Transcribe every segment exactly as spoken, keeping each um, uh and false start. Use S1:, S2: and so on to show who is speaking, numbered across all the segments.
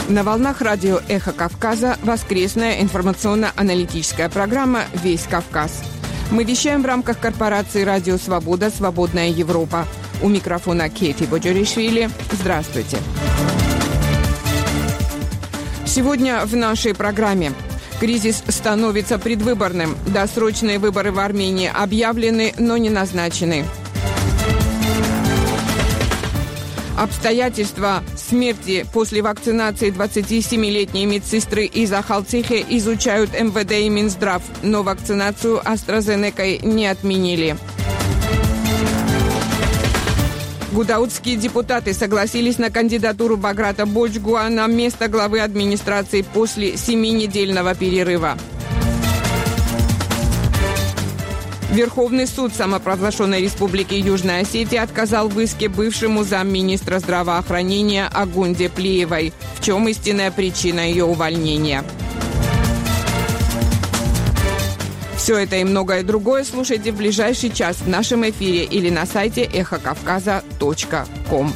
S1: На волнах радио «Эхо Кавказа» воскресная информационно-аналитическая программа «Весь Кавказ». Мы вещаем в рамках корпорации «Радио Свобода. Свободная Европа». У микрофона Кейти Боджоришвили. Здравствуйте. Сегодня в нашей программе. Кризис становится предвыборным. Досрочные выборы в Армении объявлены, но не назначены. Обстоятельства смерти после вакцинации двадцатисемилетней медсестры из Ахалцихи изучают эм вэ дэ и Минздрав, но вакцинацию AstraZeneca не отменили. Гудаутские депутаты согласились на кандидатуру Баграта Боджгуа на место главы администрации после семинедельного перерыва. Верховный суд самопровозглашенной Республики Южная Осетия отказал в иске бывшему замминистра здравоохранения Агунде Плиевой. В чем истинная причина ее увольнения? Все это и многое другое слушайте в ближайший час в нашем эфире или на сайте эхо кавказа точка ком.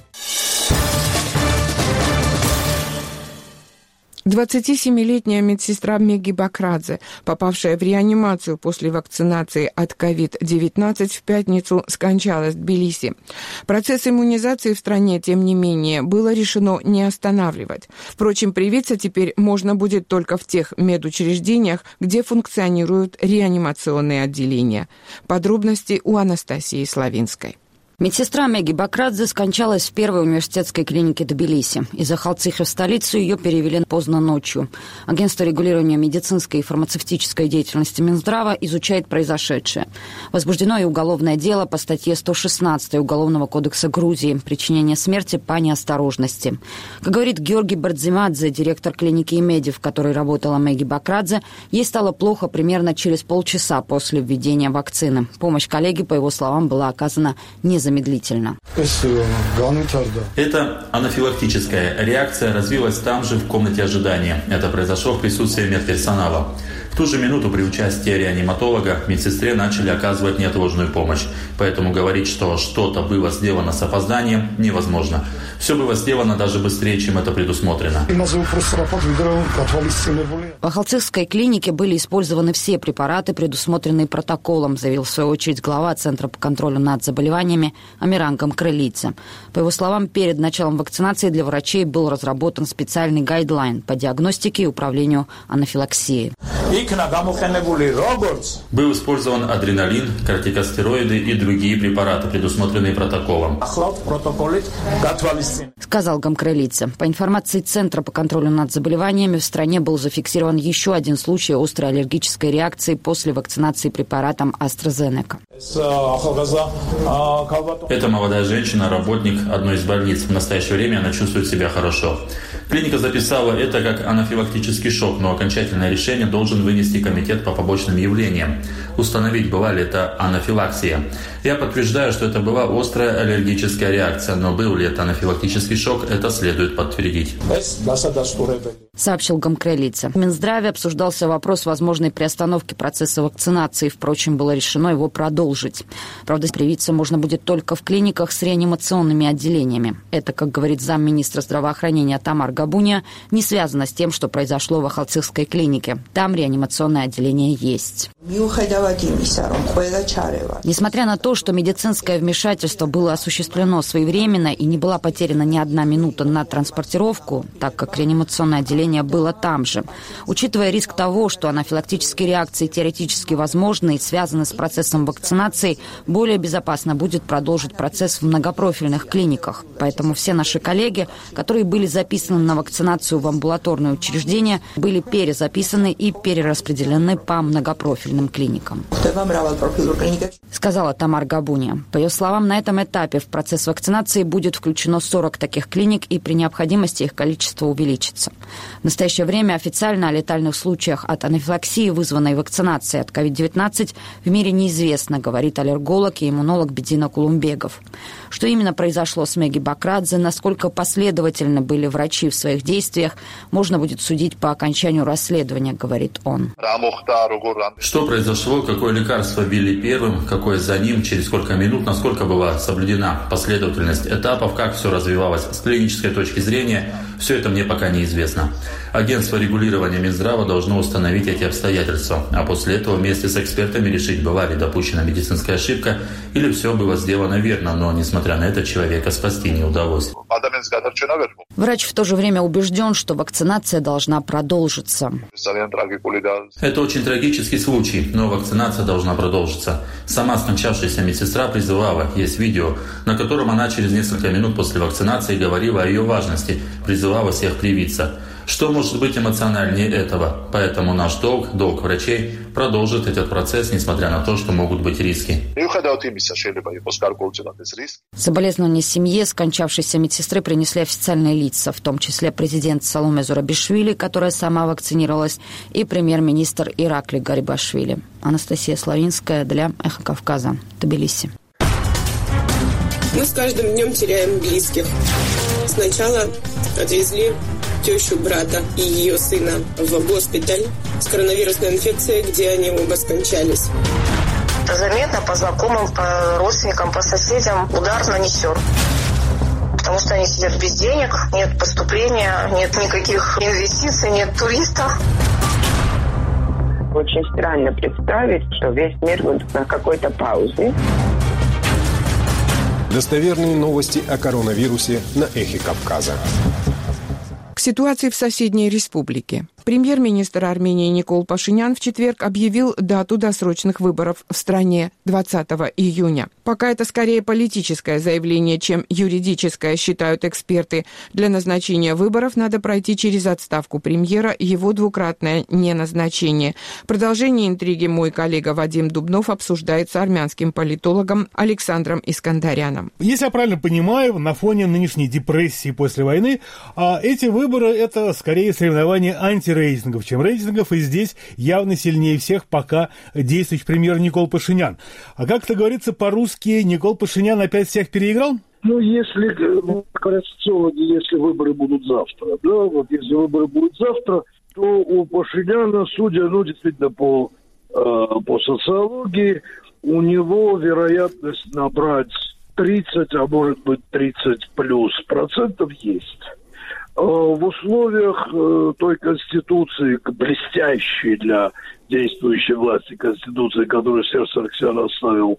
S1: двадцатисемилетняя медсестра Меги Бакрадзе, попавшая в реанимацию после вакцинации от ковид девятнадцать, в пятницу скончалась в Тбилиси. Процесс иммунизации в стране, тем не менее, было решено не останавливать. Впрочем, привиться теперь можно будет только в тех медучреждениях, где функционируют реанимационные отделения. Подробности у Анастасии Славинской.
S2: Медсестра Меги Бакрадзе скончалась в первой университетской клинике Тбилиси. Из Ахалцихи в столицу ее перевели поздно ночью. Агентство регулирования медицинской и фармацевтической деятельности Минздрава изучает произошедшее. Возбуждено и уголовное дело по статье сто шестнадцать Уголовного кодекса Грузии «Причинение смерти по неосторожности». Как говорит Георгий Бардзимадзе, директор клиники Имеди, в которой работала Меги Бакрадзе, ей стало плохо примерно через полчаса после введения вакцины. Помощь коллеги, по его словам, была оказана незамедлительно. Замедлительно.
S3: Эта анафилактическая реакция развилась там же, в комнате ожидания. Это произошло в присутствии медперсонала. В ту же минуту при участии реаниматолога медсестре начали оказывать неотложную помощь. Поэтому говорить, что что-то было сделано с опозданием, невозможно. Все было сделано даже быстрее, чем это предусмотрено.
S2: В Ахалцихской клинике были использованы все препараты, предусмотренные протоколом, заявил в свою очередь глава Центра по контролю над заболеваниями Амиран Гамкрелидзе. По его словам, перед началом вакцинации для врачей был разработан специальный гайдлайн по диагностике и управлению анафилаксией.
S3: Был использован адреналин, кортикостероиды и другие препараты, предусмотренные протоколом,
S2: сказал Гамкрелидзе. По информации Центра по контролю над заболеваниями, в стране был зафиксирован еще один случай острой аллергической реакции после вакцинации препаратом AstraZeneca.
S3: Эта молодая женщина, работник одной из больниц. В настоящее время она чувствует себя хорошо. Клиника записала это как анафилактический шок, но окончательное решение должен вынести комитет по побочным явлениям. Установить, была ли это анафилаксия. Я подтверждаю, что это была острая аллергическая реакция, но был ли это анафилактический шок, это следует подтвердить,
S2: сообщил Гамкрелидзе. В Минздраве обсуждался вопрос возможной приостановки процесса вакцинации. Впрочем, было решено его продолжить. Правда, привиться можно будет только в клиниках с реанимационными отделениями. Это, как говорит замминистра здравоохранения Тамар Габуния, не связано с тем, что произошло в Ахалцихской клинике. Там реанимационное отделение есть. Несмотря на то, что медицинское вмешательство было осуществлено своевременно и не была потеряна ни одна минута на транспортировку, так как реанимационное отделение было там же, учитывая риск того, что анафилактические реакции теоретически возможны и связаны с процессом вакцинации, более безопасно будет продолжить процесс в многопрофильных клиниках. Поэтому все наши коллеги, которые были записаны на вакцинацию в амбулаторные учреждения, были перезаписаны и перераспределены по многопрофильным клиникам, сказала Тамар Габуния. По ее словам, на этом этапе в процесс вакцинации будет включено сорок таких клиник, и при необходимости их количество увеличится. В настоящее время официально о летальных случаях от анафилаксии, вызванной вакцинацией от ковид девятнадцать, в мире неизвестно, говорит аллерголог и иммунолог Бедина Кулумбегов. Что именно произошло с Меги Бакрадзе, насколько последовательны были врачи в своих действиях, можно будет судить по окончанию расследования, говорит он.
S3: Что произошло, какое лекарство ввели первым, какое за ним, через сколько минут, насколько была соблюдена последовательность этапов, как все развивалось с клинической точки зрения, Все это мне пока неизвестно. Агентство регулирования Минздрава должно установить эти обстоятельства, а после этого вместе с экспертами решить, была ли допущена медицинская ошибка или все было сделано верно, но, несмотря на это, человека спасти не удалось.
S2: Врач в то же время убежден, что вакцинация должна продолжиться.
S3: Это очень трагический случай, но вакцинация должна продолжиться. Сама скончавшаяся медсестра призывала, есть видео, на котором она через несколько минут после вакцинации говорила о ее важности, призывала всех привиться. Что может быть эмоциональнее этого? Поэтому наш долг, долг врачей, продолжит этот процесс, несмотря на то, что могут быть риски.
S2: Соболезнования семье скончавшейся медсестры принесли официальные лица, в том числе президент Саломе Зурабишвили, которая сама вакцинировалась, и премьер-министр Иракли Гарибашвили. Анастасия Славинская для «Эхо Кавказа», Тбилиси.
S4: Мы с каждым днем теряем близких. Сначала отвезли тещу брата и ее сына в госпиталь с коронавирусной инфекцией, где они оба скончались.
S5: Это заметно по знакомым, по родственникам, по соседям удар нанесен. Потому что они сидят без денег, нет поступления, нет никаких инвестиций, нет туристов.
S6: Очень странно представить, что весь мир будет на какой-то паузе.
S7: Достоверные новости о коронавирусе на «Эхе Кавказа».
S1: К ситуации в соседней республике. Премьер-министр Армении Никол Пашинян в четверг объявил дату досрочных выборов в стране двадцатого июня. Пока это скорее политическое заявление, чем юридическое, считают эксперты. Для назначения выборов надо пройти через отставку премьера и его двукратное неназначение. Продолжение интриги мой коллега Вадим Дубнов обсуждает с армянским политологом Александром Искандаряном.
S8: Если я правильно понимаю, на фоне нынешней депрессии после войны, эти выборы – это скорее соревнование анти рейтингов, чем рейтингов, и здесь явно сильнее всех пока действующий премьер Никол Пашинян. А как это говорится по-русски, Никол Пашинян опять всех переиграл?
S9: Ну, если, говорят социологи, если выборы будут завтра, да, вот если выборы будут завтра, то у Пашиняна, судя, ну, действительно, по, э, по социологии, у него вероятность набрать тридцать, а может быть тридцать плюс процентов есть. В условиях той конституции, блестящей для действующей власти конституции, которую Серж Саргсян оставил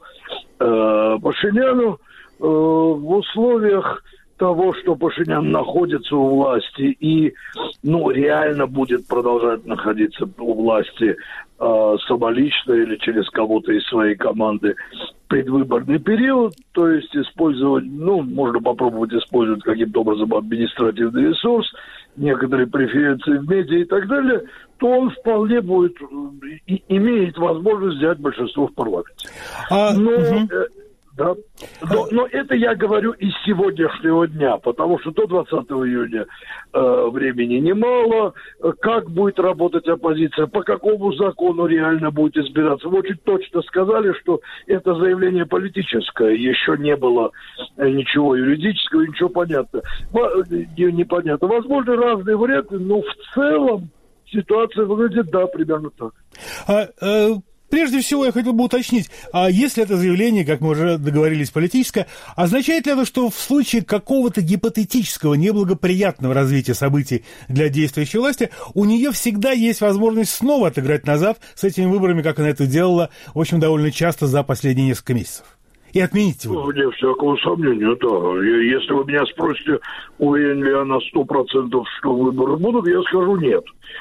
S9: э, Пашиняну, э, в условиях того, что Пашинян находится у власти и, ну, реально будет продолжать находиться у власти э, самолично или через кого-то из своей команды предвыборный период, то есть использовать, ну, можно попробовать использовать каким-то образом административный ресурс, некоторые преференции в медиа и так далее, то он вполне будет, и, имеет возможность взять большинство в парламенте.
S8: А,
S9: Но...
S8: угу.
S9: Да. Но, но это я говорю из сегодняшнего дня, потому что до двадцатого июня э, времени немало. Как будет работать оппозиция, по какому закону реально будет избираться. Вы очень точно сказали, что это заявление политическое. Еще не было ничего юридического, ничего понятного. Непонятно. Возможно, разные варианты, но в целом ситуация выглядит, да, примерно так.
S8: А, а... Прежде всего, я хотел бы уточнить, а если это заявление, как мы уже договорились, политическое, означает ли это, что в случае какого-то гипотетического неблагоприятного развития событий для действующей власти, у нее всегда есть возможность снова отыграть назад с этими выборами, как она это делала, в общем, довольно часто за последние несколько месяцев? И отменить его?
S9: Вне всякого сомнения, да. Если вы меня спросите, уверен ли я на сто процентов, что выборы будут, я скажу нет.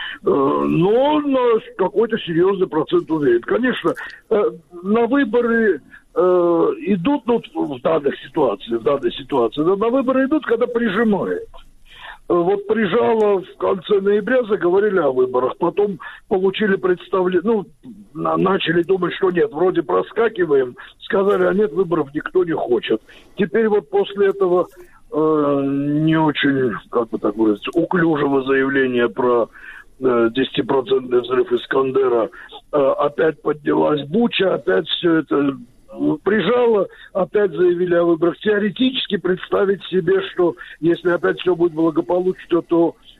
S9: Но на какой-то серьезный процент уверен. Конечно, на выборы идут, ну, в данных ситуациях, в данной ситуации, на выборы идут, когда прижимает. Вот прижало в конце ноября, заговорили о выборах, потом получили представление, ну, начали думать, что нет, вроде проскакиваем, сказали, а нет, выборов никто не хочет. Теперь вот после этого э, не очень, как бы так выразиться, уклюжего заявления про э, десятипроцентный взрыв Искандера, э, опять поднялась буча, опять все это... прижало, опять заявили о выборах. Теоретически представить себе, что если опять все будет благополучно, то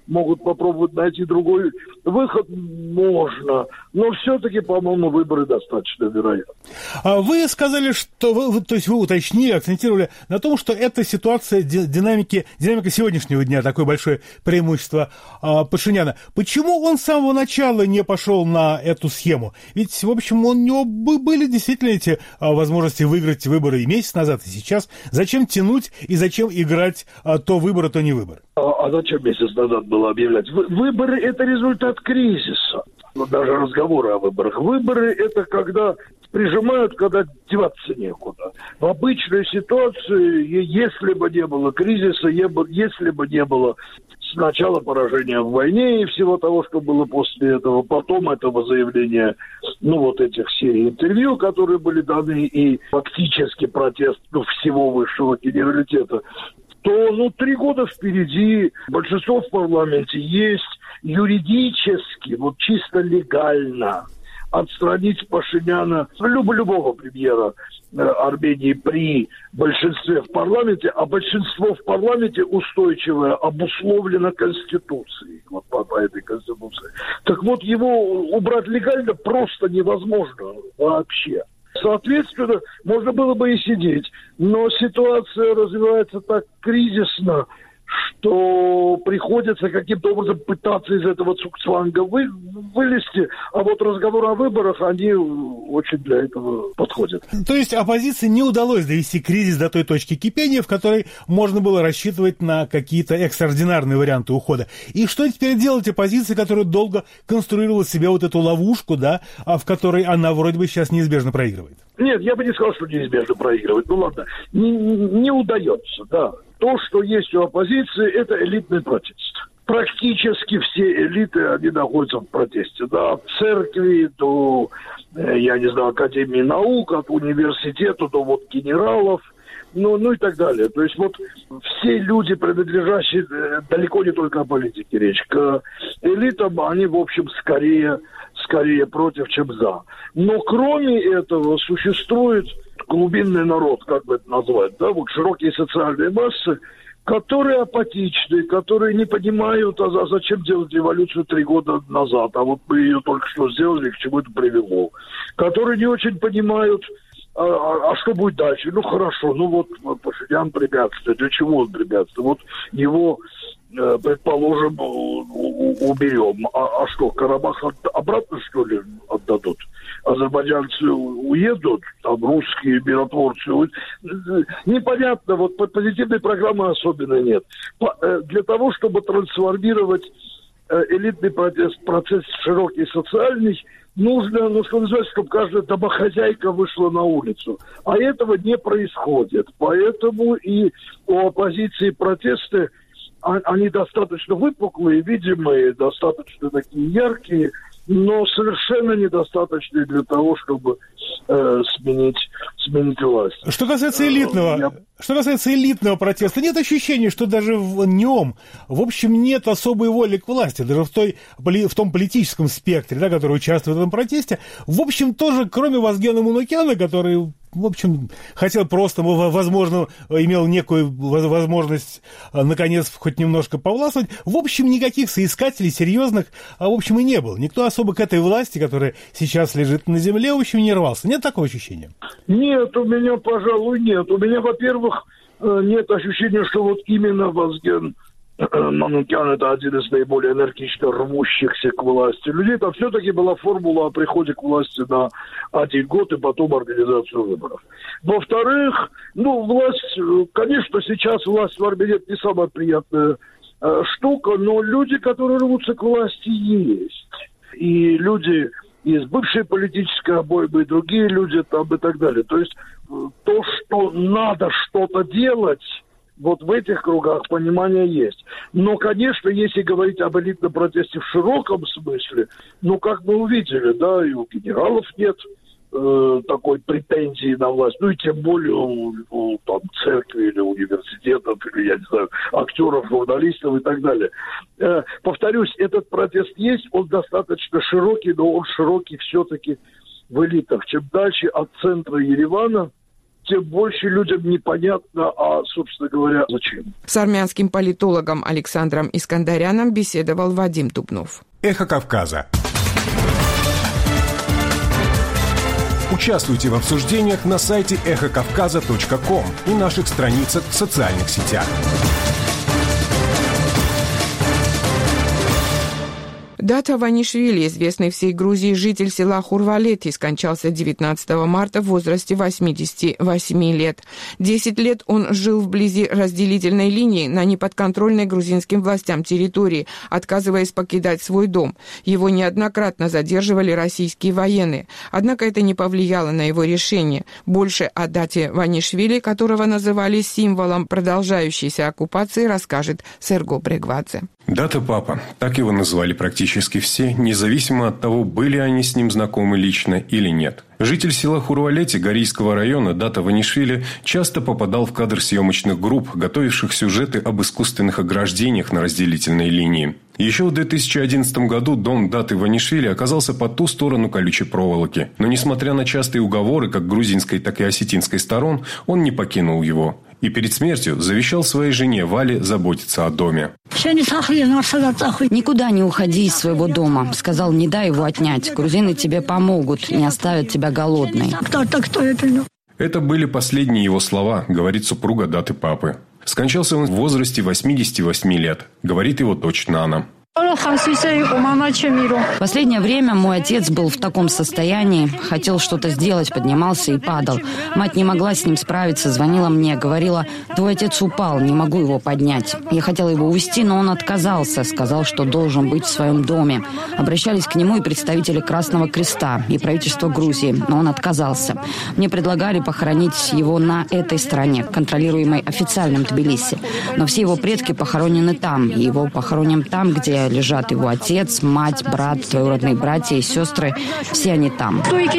S9: могут попробовать найти другой выход, можно. Но все-таки, по-моему, выборы достаточно вероятны.
S8: А вы сказали, что вы, то есть вы уточнили, акцентировали на том, что эта ситуация динамики, динамика сегодняшнего дня, такое большое преимущество а, Пашиняна. Почему он с самого начала не пошел на эту схему? Ведь, в общем, у него были действительно эти а, возможности выиграть выборы и месяц назад, и сейчас. Зачем тянуть и зачем играть а, то выборы, то не выборы?
S9: А, а зачем месяц назад было объявлять? Вы, выборы – это результат кризиса. Ну, даже разговоры о выборах. Выборы – это когда прижимают, когда деваться некуда. В обычной ситуации, если бы не было кризиса, если бы не было сначала поражения в войне и всего того, что было после этого, потом этого заявления, ну, вот этих серий интервью, которые были даны, и фактически протест, ну, всего высшего генералитета, то, ну, три года впереди, большинство в парламенте есть, юридически, вот чисто легально отстранить Пашиняна, люб- любого премьера э, Армении при большинстве в парламенте, а большинство в парламенте устойчивое обусловлено Конституцией, вот по, по этой Конституции. Так вот, его убрать легально просто невозможно вообще. Соответственно, можно было бы и сидеть, но ситуация развивается так кризисно, что приходится каким-то образом пытаться из этого цугцванга вы, вылезти, а вот разговоры о выборах, они очень для этого подходят.
S8: То есть оппозиции не удалось довести кризис до той точки кипения, в которой можно было рассчитывать на какие-то экстраординарные варианты ухода. И что теперь делать оппозиции, которая долго конструировала себе вот эту ловушку, да, в которой она вроде бы сейчас неизбежно проигрывает?
S9: Нет, я бы не сказал, что неизбежно проигрывает. Ну ладно, не, не удается, да. То, что есть у оппозиции, это элитный протест. Практически все элиты, они находятся в протесте. Да, от церкви до, я не знаю, Академии наук, от университета до вот генералов, ну, ну и так далее. То есть вот все люди, принадлежащие, далеко не только о политике речь, к элитам, они, в общем, скорее, скорее против, чем за. Но кроме этого существует глубинный народ, как бы это назвать, да, вот широкие социальные массы, которые апатичны, которые не понимают, а, а зачем делать революцию три года назад, а вот мы ее только что сделали, к чему это привело. Которые не очень понимают, а, а, а что будет дальше. Ну, хорошо, ну вот Пашинян препятствует. Для чего он препятствует? Вот его, э, предположим, уберем. А, а что, Карабах от, обратно, что ли, отдадут? Азербайджанцы уедут, там русские миротворцы уедут. Непонятно, вот позитивной программы особенно нет. По, э, для того, чтобы трансформировать э, элитный процесс, процесс широкий социальный, нужно, ну, что называется, чтобы каждая домохозяйка вышла на улицу. А этого не происходит. Поэтому и у оппозиции протесты, они достаточно выпуклые, видимые, достаточно такие яркие, но совершенно недостаточные для того, чтобы э, сменить, сменить власть.
S8: Что касается элитного, Я... что касается элитного протеста, нет ощущения, что даже в нем, в общем, нет особой воли к власти, даже в, той, в том политическом спектре, да, который участвует в этом протесте. В общем, тоже, кроме Вазгена Манукяна, который, в общем, хотел просто, возможно, имел некую возможность, наконец, хоть немножко повластвовать, в общем, никаких соискателей серьезных, в общем, и не было. Никто особо к этой власти, которая сейчас лежит на земле, в общем, не рвался. Нет такого ощущения?
S9: Нет, у меня, пожалуй, нет. У меня, во-первых, нет ощущения, что вот именно Вазген Манукян – это один из наиболее энергично рвущихся к власти людей. Там все-таки была формула о приходе к власти на один год и потом организацию выборов. Во-вторых, ну, власть, конечно, сейчас власть в Армении – это не самая приятная э, штука, но люди, которые рвутся к власти, есть. И люди из бывшей политической обоймы, и другие люди там и так далее. То есть то, что надо что-то делать, вот в этих кругах понимание есть. Но, конечно, если говорить об элитном протесте в широком смысле, ну, как мы увидели, да, и у генералов нет э, такой претензии на власть, ну, и тем более у, у там, церкви или университетов, или, я не знаю, актеров, журналистов и так далее. Э, повторюсь, этот протест есть, он достаточно широкий, но он широкий все-таки в элитах. Чем дальше от центра Еревана, тем больше людям непонятно, а, собственно говоря, зачем.
S1: С армянским политологом Александром Искандаряном беседовал Вадим Дубнов.
S7: Эхо Кавказа. Участвуйте в обсуждениях на сайте эхо кавказа точка ком и наших страницах в социальных сетях.
S1: Дата Ванишвили, известный всей Грузии житель села Хурвалети, скончался девятнадцатого марта в возрасте восьмидесяти восьми лет. Десять лет он жил вблизи разделительной линии на неподконтрольной грузинским властям территории, отказываясь покидать свой дом. Его неоднократно задерживали российские военные. Однако это не повлияло на его решение. Больше о дате Ванишвили, которого называли символом продолжающейся оккупации, расскажет Серго Брегвадзе.
S10: Дата Папа. Так его называли практически все, независимо от того, были они с ним знакомы лично или нет. Житель села Хурвалети Горийского района Дата Ванишвили часто попадал в кадр съемочных групп, готовивших сюжеты об искусственных ограждениях на разделительной линии. Еще в две тысячи одиннадцатом году дом Даты Ванишвили оказался по ту сторону колючей проволоки. Но несмотря на частые уговоры как грузинской, так и осетинской сторон, он не покинул его. И перед смертью завещал своей жене Вале заботиться о доме.
S2: «Никуда не уходи из своего дома», — сказал, — «не дай его отнять. Грузины тебе помогут, не оставят тебя голодной».
S10: Это были последние его слова, говорит супруга Даты Папы. Скончался он в возрасте восьмидесяти восьми лет, говорит его дочь Нана.
S2: В последнее время мой отец был в таком состоянии, хотел что-то сделать, поднимался и падал. Мать не могла с ним справиться, звонила мне, говорила: «Твой отец упал, не могу его поднять». Я хотела его увезти, но он отказался, сказал, что должен быть в своем доме. Обращались к нему и представители Красного Креста, и правительства Грузии, но он отказался. Мне предлагали похоронить его на этой стороне, контролируемой официальным Тбилиси. Но все его предки похоронены там, и его похороним там, где лежат его отец, мать, брат, двоюродные братья и сестры. Все они там.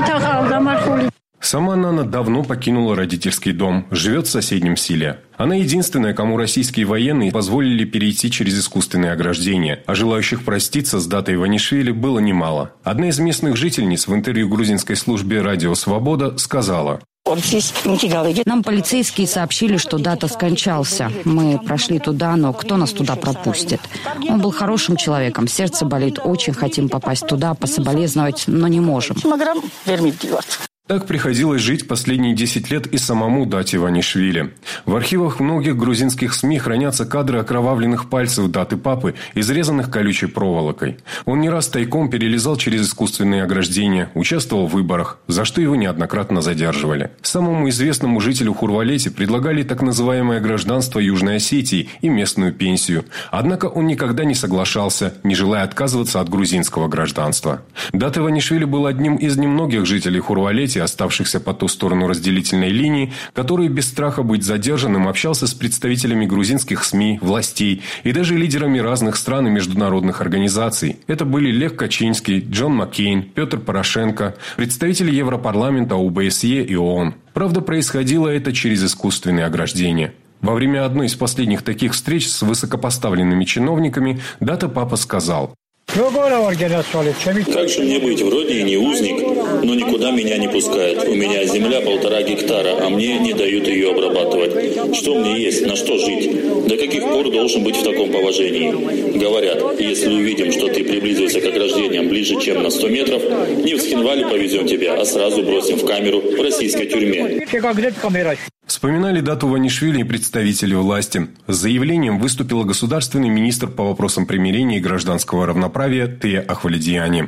S10: Сама Нана давно покинула родительский дом, живет в соседнем селе. Она единственная, кому российские военные позволили перейти через искусственные ограждения, а желающих проститься с Датой Ванишвили было немало. Одна из местных жительниц в интервью грузинской службе «Радио Свобода» сказала:
S2: «Нам полицейские сообщили, что Дата скончался. Мы прошли туда, но кто нас туда пропустит? Он был хорошим человеком, сердце болит, очень хотим попасть туда, пособолезновать, но не можем».
S10: Так приходилось жить последние десять лет и самому Дате Ванишвили. В архивах многих грузинских СМИ хранятся кадры окровавленных пальцев Даты Папы, изрезанных колючей проволокой. Он не раз тайком перелезал через искусственные ограждения, участвовал в выборах, за что его неоднократно задерживали. Самому известному жителю Хурвалети предлагали так называемое гражданство Южной Осетии и местную пенсию. Однако он никогда не соглашался, не желая отказываться от грузинского гражданства. Дата Ванишвили был одним из немногих жителей Хурвалети, оставшихся по ту сторону разделительной линии, который без страха быть задержанным общался с представителями грузинских СМИ, властей и даже лидерами разных стран и международных организаций. Это были Лех Качинский, Джон Маккейн, Петр Порошенко, представители Европарламента, ОБСЕ и ООН. Правда, происходило это через искусственные ограждения. Во время одной из последних таких встреч с высокопоставленными чиновниками Дата Папа сказал:
S11: «Как же мне быть? Вроде и не узник, но никуда меня не пускают. У меня земля полтора гектара, а мне не дают ее обрабатывать. Что мне есть? На что жить? До каких пор должен быть в таком положении? Говорят, если увидим, что ты приблизился к ограждениям ближе, чем на сто метров, не в Схинвали повезем тебя, а сразу бросим в камеру в российской тюрьме».
S10: Вспоминали Дату Ванишвили и представители власти. С заявлением выступила государственный министр по вопросам примирения и гражданского равноправия Тея Ахваледиани.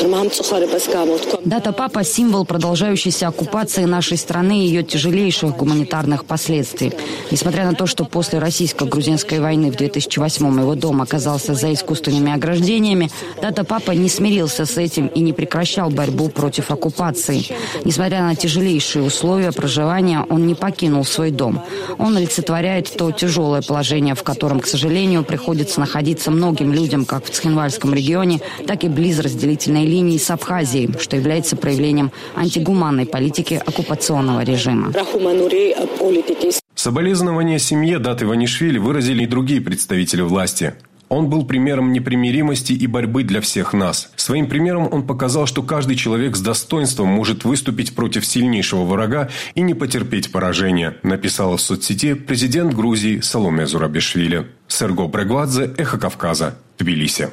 S2: Дата Папа – символ продолжающейся оккупации нашей страны и ее тяжелейших гуманитарных последствий. Несмотря на то, что после российско-грузинской войны в две тысячи восьмом его дом оказался за искусственными ограждениями, Дата Папа не смирился с этим и не прекращал борьбу против оккупации. Несмотря на тяжелейшие условия проживания, он не покинул свой дом. Он олицетворяет то тяжелое положение, в котором, к сожалению, приходится находиться многим людям как в Цхинвальском регионе, так и близ разделительной линии с Абхазией, что является проявлением антигуманной политики оккупационного режима.
S10: Соболезнования семье Даты Ванишвили выразили и другие представители власти. Он был примером непримиримости и борьбы для всех нас. Своим примером он показал, что каждый человек с достоинством может выступить против сильнейшего врага и не потерпеть поражения, написала в соцсети президент Грузии Саломе Зурабишвили. Серго Брегвадзе, Эхо Кавказа, Тбилиси.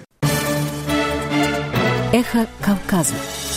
S12: Эхо Кавказа.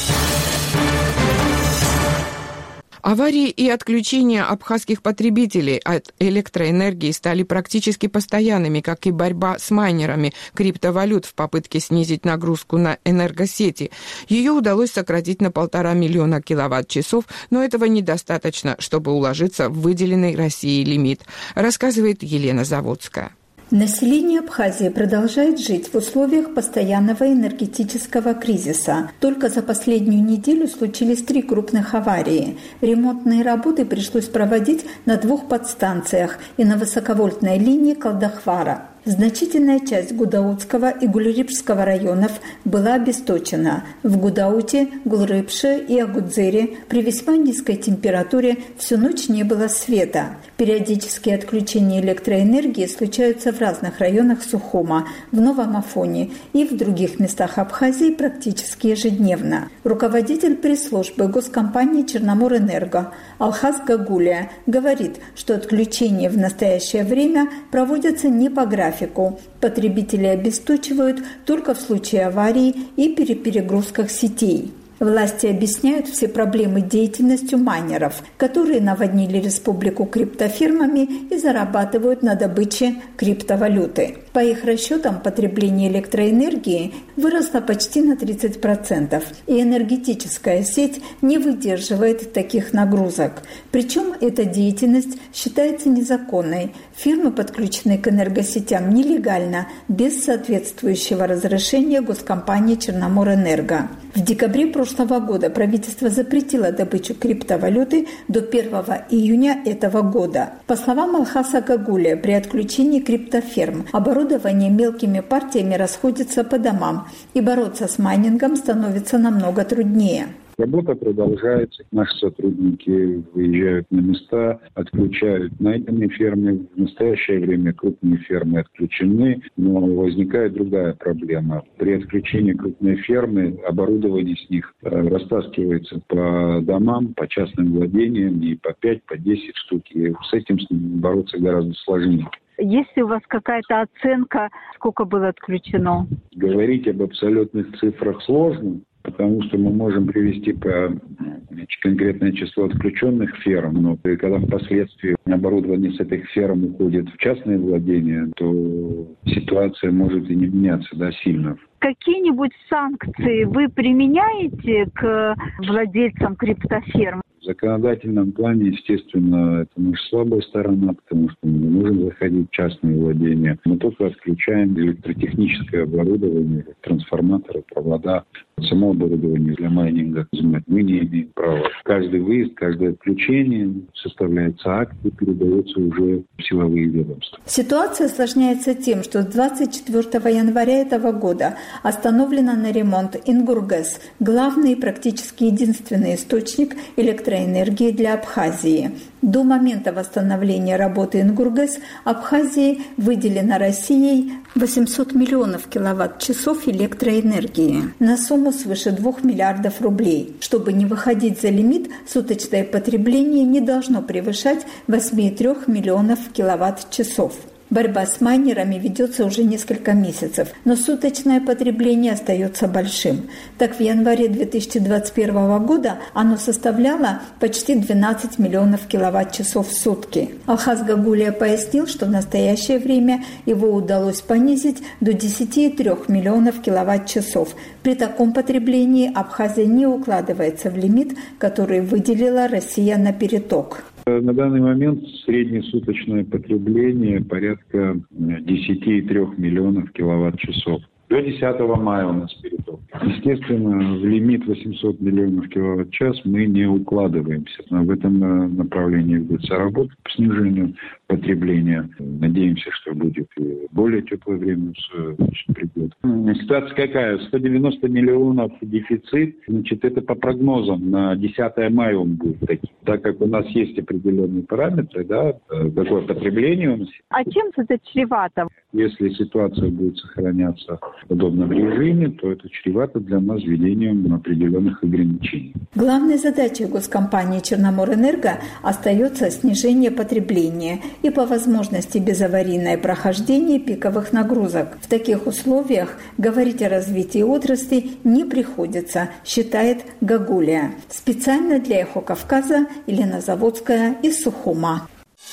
S1: Аварии и отключения абхазских потребителей от электроэнергии стали практически постоянными, как и борьба с майнерами криптовалют в попытке снизить нагрузку на энергосети. Ее удалось сократить на полтора миллиона киловатт-часов, но этого недостаточно, чтобы уложиться в выделенный Россией лимит, рассказывает Елена Заводская.
S13: Население Абхазии продолжает жить в условиях постоянного энергетического кризиса. Только за последнюю неделю случились три крупных аварии. Ремонтные работы пришлось проводить на двух подстанциях и на высоковольтной линии Калдахвара. Значительная часть Гудаутского и Гулрипшского районов была обесточена. В Гудауте, Гулрипше и Агудзере при весьма низкой температуре всю ночь не было света. Периодические отключения электроэнергии случаются в разных районах Сухума, в Новом Афоне и в других местах Абхазии практически ежедневно. Руководитель пресс-службы госкомпании «Черноморэнерго» Алхаз Гагулия говорит, что отключения в настоящее время проводятся не по графику. Потребители обесточивают только в случае аварий и при перегрузках сетей. Власти объясняют все проблемы деятельностью майнеров, которые наводнили республику криптофирмами и зарабатывают на добыче криптовалюты. По их расчетам, потребление электроэнергии выросло почти на тридцать процентов, и энергетическая сеть не выдерживает таких нагрузок. Причем эта деятельность считается незаконной. Фирмы подключены к энергосетям нелегально, без соответствующего разрешения госкомпании «Черноморэнерго». В декабре прошлого года правительство запретило добычу криптовалюты до первого июня этого года. По словам Алхаса Гагулия, при отключении криптоферм оборудование мелкими партиями расходится по домам, и бороться с майнингом становится намного труднее.
S14: Работа продолжается. Наши сотрудники выезжают на места, отключают найденные фермы. В настоящее время крупные фермы отключены, но возникает другая проблема. При отключении крупной фермы оборудование с них растаскивается по домам, по частным владениям, и по пять, по десять штук. И с этим бороться гораздо сложнее.
S15: Есть ли у вас какая-то оценка, сколько было отключено?
S14: Говорить об абсолютных цифрах сложно, потому что мы можем привести по конкретное число отключенных ферм, но когда впоследствии оборудование с этих ферм уходит в частные владения, то ситуация может и не меняться, да, сильно.
S15: Какие-нибудь санкции вы применяете к владельцам криптоферм?
S14: В законодательном плане, естественно, это наша слабая сторона, потому что мы не можем заходить в частные владения. Мы только отключаем электротехническое оборудование, трансформаторы, провода, само оборудование для майнинга. Мы не имеем права. Каждый выезд, каждое отключение составляется акт и передается уже в силовые ведомства.
S13: Ситуация осложняется тем, что с двадцать четвёртого января этого года остановлена на ремонт Ингургэс, главный и практически единственный источник электроэнергии для Абхазии. До момента восстановления работы Ингургэс Абхазии выделено Россией восемьсот миллионов киловатт-часов электроэнергии на сумму свыше двух миллиардов рублей. Чтобы не выходить за лимит, суточное потребление не должно превышать восемь целых три десятых миллионов киловатт-часов. Борьба с майнерами ведется уже несколько месяцев, но суточное потребление остается большим. Так, в январе две тысячи двадцать первого года оно составляло почти двенадцать миллионов киловатт-часов в сутки. Алхаз Гагулия пояснил, что в настоящее время его удалось понизить до десять целых три десятых миллионов киловатт-часов. При таком потреблении Абхазия не укладывается в лимит, который выделила Россия на переток.
S14: На данный момент среднесуточное потребление порядка десять целых три десятых миллионов киловатт-часов. До десятого мая у нас переток. Естественно, в лимит восемьсот миллионов киловатт-час мы не укладываемся. В этом направлении ведется работа по снижению потребления. Надеемся, что будет и более теплое время придет. Ситуация какая? сто девяносто миллионов дефицит. Значит, это по прогнозам на десятое мая он будет таким. Так как у нас есть определенные параметры, да, какое потребление у нас.
S15: А чем это чревато?
S14: Если ситуация будет сохраняться в подобном режиме, то это чревато для нас введением определенных ограничений.
S13: Главной задачей госкомпании «Черноморэнерго» остается снижение потребления и по возможности безаварийное прохождение пиковых нагрузок. В таких условиях говорить о развитии отрасли не приходится, считает Гагулия. Специально для «Эхо Кавказа» Елена Заводская из Сухума.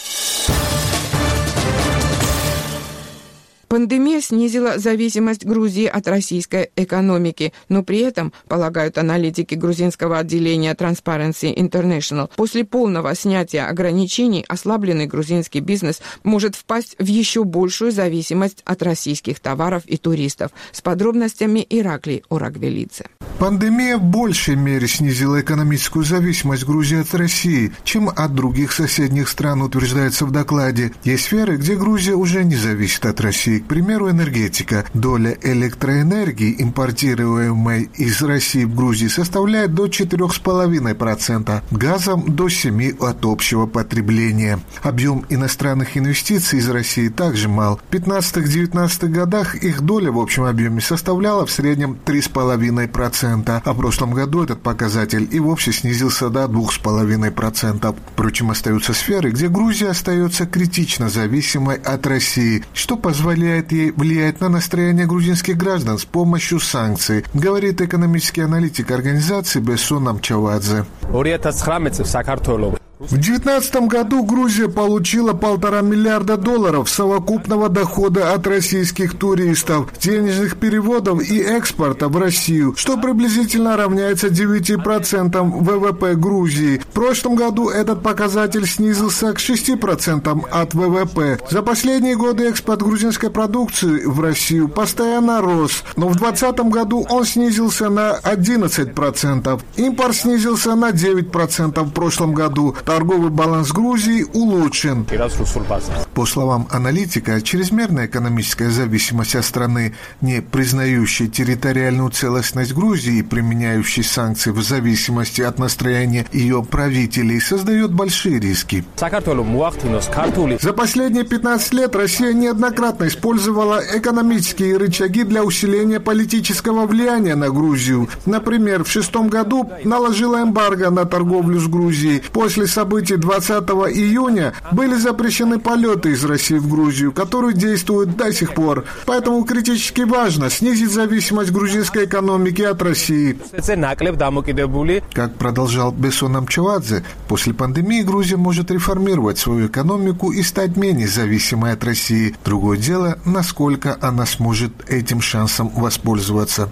S1: Пандемия снизила зависимость Грузии от российской экономики, но при этом, полагают аналитики грузинского отделения Transparency International, после полного снятия ограничений ослабленный грузинский бизнес может впасть в еще большую зависимость от российских товаров и туристов. С подробностями Ираклий Орагвелидзе.
S12: Пандемия в большей мере снизила экономическую зависимость Грузии от России, чем от других соседних стран, утверждается в докладе. Есть сферы, где Грузия уже не зависит от России. К примеру, энергетика. Доля электроэнергии, импортируемой из России в Грузии, составляет до четыре целых пять десятых процента, газом до семь процентов от общего потребления. Объем иностранных инвестиций из России также мал. В пятнадцатых-девятнадцатых годах их доля в общем объеме составляла в среднем три целых пять десятых процента, а в прошлом году этот показатель и вовсе снизился до два целых пять десятых процента. Впрочем, остаются сферы, где Грузия остается критично зависимой от России, что позволяет ей влиять на настроение грузинских граждан с помощью санкций, говорит экономический аналитик организации Бесон Амчавадзе. В две тысячи девятнадцатом году Грузия получила полтора миллиарда долларов совокупного дохода от российских туристов, денежных переводов и экспорта в Россию, что приблизительно равняется девяти процентам вэ вэ пэ Грузии. В прошлом году этот показатель снизился к шести процентам от вэ вэ пэ. За последние годы экспорт грузинской продукции в Россию постоянно рос, но в двадцатом году он снизился на одиннадцать процентов. Импорт снизился на девять процентов в прошлом году. Торговый баланс Грузии улучшен. По словам аналитика, чрезмерная экономическая зависимость от страны, не признающей территориальную целостность Грузии и применяющей санкции в зависимости от настроения ее правителей, создает большие риски. За последние пятнадцать лет Россия неоднократно использовала экономические рычаги для усиления политического влияния на Грузию. Например, в шестом году наложила эмбарго на торговлю с Грузией. После событий двадцатого июня были запрещены полеты из России в Грузию, которые действуют до сих пор. Поэтому критически важно снизить зависимость грузинской экономики от России. Как продолжал Бесон Амчавадзе, после пандемии Грузия может реформировать свою экономику и стать менее зависимой от России. Другое дело, насколько она сможет этим шансом воспользоваться.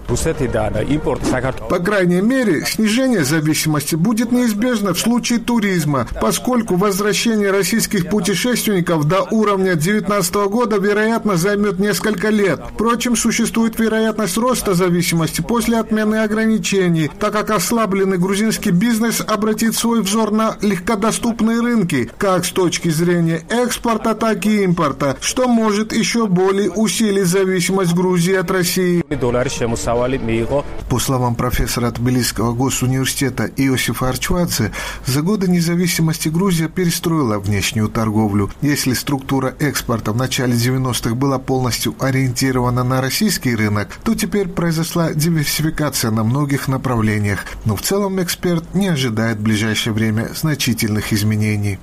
S12: По крайней мере, снижение зависимости будет неизбежно в случае туризма, поскольку возвращение российских путешественников до уровня две тысячи девятнадцатого года, вероятно, займет несколько лет. Впрочем, существует вероятность роста зависимости после отмены ограничений, так как ослабленный грузинский бизнес обратит свой взор на легкодоступные рынки, как с точки зрения экспорта, так и импорта, что может еще более усилить зависимость Грузии от России. По словам профессора Тбилисского госуниверситета Иосифа Арчвадзе, за годы независимости Грузия перестроила внешнюю торговлю. Если структура экспорта в начале девяностых была полностью ориентирована на российский рынок, то теперь произошла диверсификация на многих направлениях. Но в целом эксперт не ожидает в ближайшее время значительных изменений.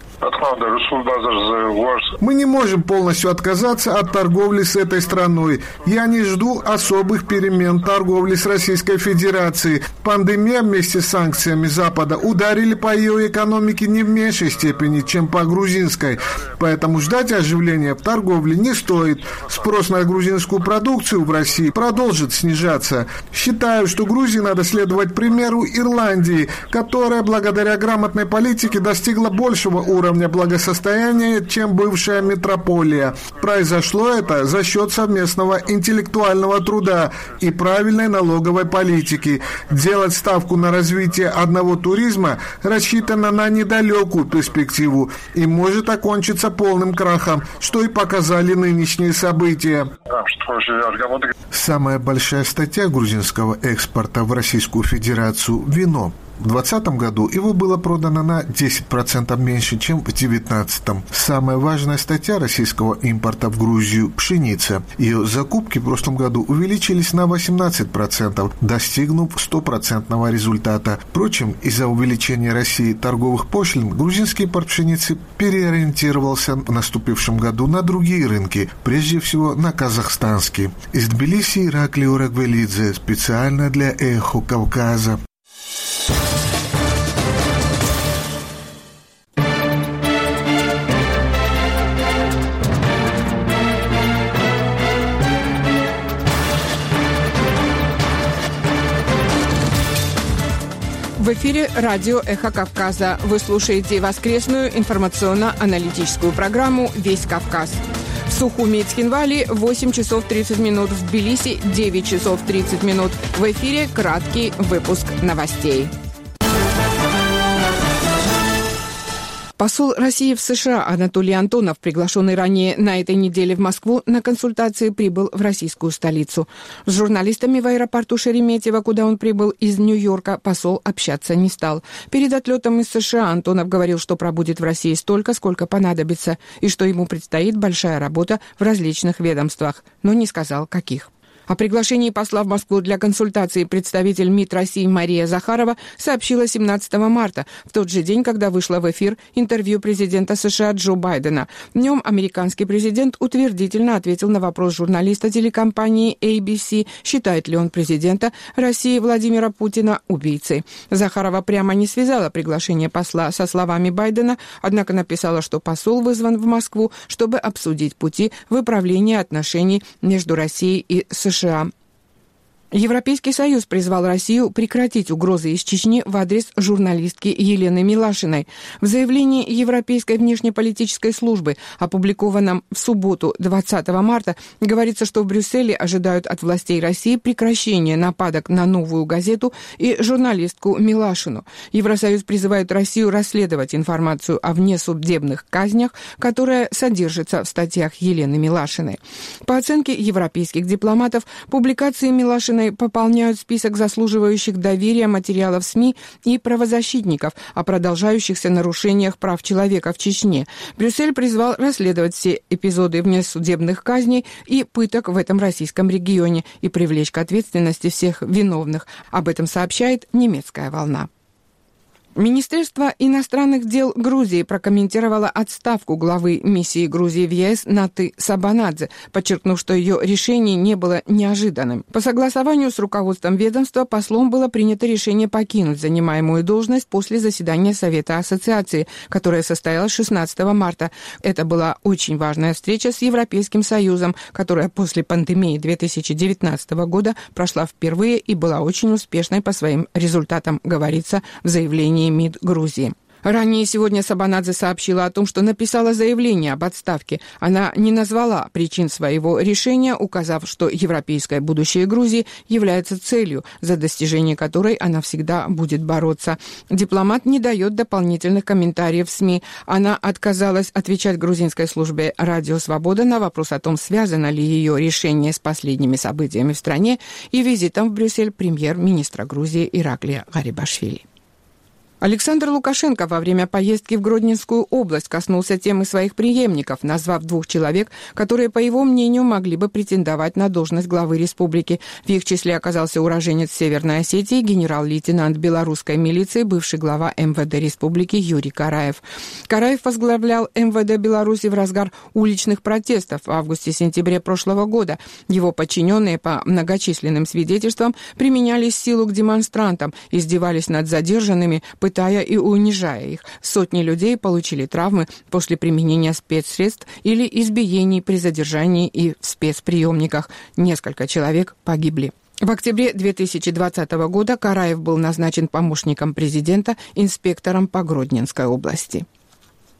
S12: Мы не можем полностью отказаться от торговли с этой страной. Я не жду особых перемен торговли с Российской Федерацией. Пандемия вместе с санкциями Запада ударили по ее экономике не в меньшей степени, чем по грузинской. Поэтому ждать оживления в торговле не стоит. Спрос на грузинскую продукцию в России продолжит снижаться. Считаю, что Грузии надо следовать примеру Ирландии, которая благодаря грамотной политике достигла большего уровня благосостояния, чем бывшая метрополия. Произошло это за счет совместного интеллектуального труда и правильной налоговой политики. Делать ставку на развитие одного туризма рассчитано на недалекую перспективу и может окончиться полным крахом, что и показали нынешние события. Самая большая статья грузинского экспорта в Российскую Федерацию – вино. В двадцатом году его было продано на десять процентов меньше, чем в девятнадцатом. Самая важная статья российского импорта в Грузию – пшеница. Ее закупки в прошлом году увеличились на восемнадцать процентов, достигнув стопроцентного результата. Впрочем, из-за увеличения России торговых пошлин грузинский импорт пшеницы переориентировался в наступившем году на другие рынки, прежде всего на казахстанский. Из Тбилиси Ираклий Урагвелидзе, специально для «Эхо Кавказа».
S1: В эфире радио «Эхо Кавказа». Вы слушаете воскресную информационно-аналитическую программу «Весь Кавказ». В Сухуми и Цхинвали восемь часов тридцать минут, в Тбилиси девять часов тридцать минут. В эфире краткий выпуск новостей. Посол России в США Анатолий Антонов, приглашенный ранее на этой неделе в Москву на консультации, прибыл в российскую столицу. С журналистами в аэропорту Шереметьево, куда он прибыл из Нью-Йорка, посол общаться не стал. Перед отлетом из США Антонов говорил, что пробудет в России столько, сколько понадобится, и что ему предстоит большая работа в различных ведомствах, но не сказал, каких. О приглашении посла в Москву для консультации представитель МИД России Мария Захарова сообщила семнадцатого марта, в тот же день, когда вышло в эфир интервью президента США Джо Байдена. В нем американский президент утвердительно ответил на вопрос журналиста телекомпании эй би си, считает ли он президента России Владимира Путина убийцей. Захарова прямо не связала приглашение посла со словами Байдена, однако написала, что посол вызван в Москву, чтобы обсудить пути выправления отношений между Россией и США. Европейский Союз призвал Россию прекратить угрозы из Чечни в адрес журналистки Елены Милашиной. В заявлении Европейской внешнеполитической службы, опубликованном в субботу двадцатого марта, говорится, что в Брюсселе ожидают от властей России прекращения нападок на «Новую газету» и журналистку Милашину. Евросоюз призывает Россию расследовать информацию о внесудебных казнях, которая содержится в статьях Елены Милашиной. По оценке европейских дипломатов, публикации Милашиной пополняют список заслуживающих доверия материалов СМИ и правозащитников о продолжающихся нарушениях прав человека в Чечне. Брюссель призвал расследовать все эпизоды внесудебных казней и пыток в этом российском регионе и привлечь к ответственности всех виновных. Об этом сообщает «Немецкая волна». Министерство иностранных дел Грузии прокомментировало отставку главы миссии Грузии в ЕС Наты Сабанадзе, подчеркнув, что ее решение не было неожиданным. По согласованию с руководством ведомства послом было принято решение покинуть занимаемую должность после заседания Совета Ассоциации, которое состоялось шестнадцатого марта. Это была очень важная встреча с Европейским Союзом, которая после пандемии две тысячи девятнадцатого года прошла впервые и была очень успешной по своим результатам, говорится в заявлении МИД Грузии. Ранее сегодня Сабанадзе сообщила о том, что написала заявление об отставке. Она не назвала причин своего решения, указав, что европейское будущее Грузии является целью, за достижение которой она всегда будет бороться. Дипломат не дает дополнительных комментариев в СМИ. Она отказалась отвечать грузинской службе «Радио Свобода» на вопрос о том, связано ли ее решение с последними событиями в стране и визитом в Брюссель премьер-министра Грузии Ираклия Гарибашвили. Александр Лукашенко во время поездки в Гродненскую область коснулся темы своих преемников, назвав двух человек, которые, по его мнению, могли бы претендовать на должность главы республики. В их числе оказался уроженец Северной Осетии, генерал-лейтенант белорусской милиции, бывший глава эм вэ дэ республики Юрий Караев. Караев возглавлял эм вэ дэ Беларуси в разгар уличных протестов в августе-сентябре прошлого года. Его подчиненные, по многочисленным свидетельствам, применяли силу к демонстрантам, издевались над задержанными, пытая и унижая их. Сотни людей получили травмы после применения спецсредств или избиений при задержании и в спецприемниках. Несколько человек погибли. В октябре две тысячи двадцатого года Караев был назначен помощником президента, инспектором по Гродненской области.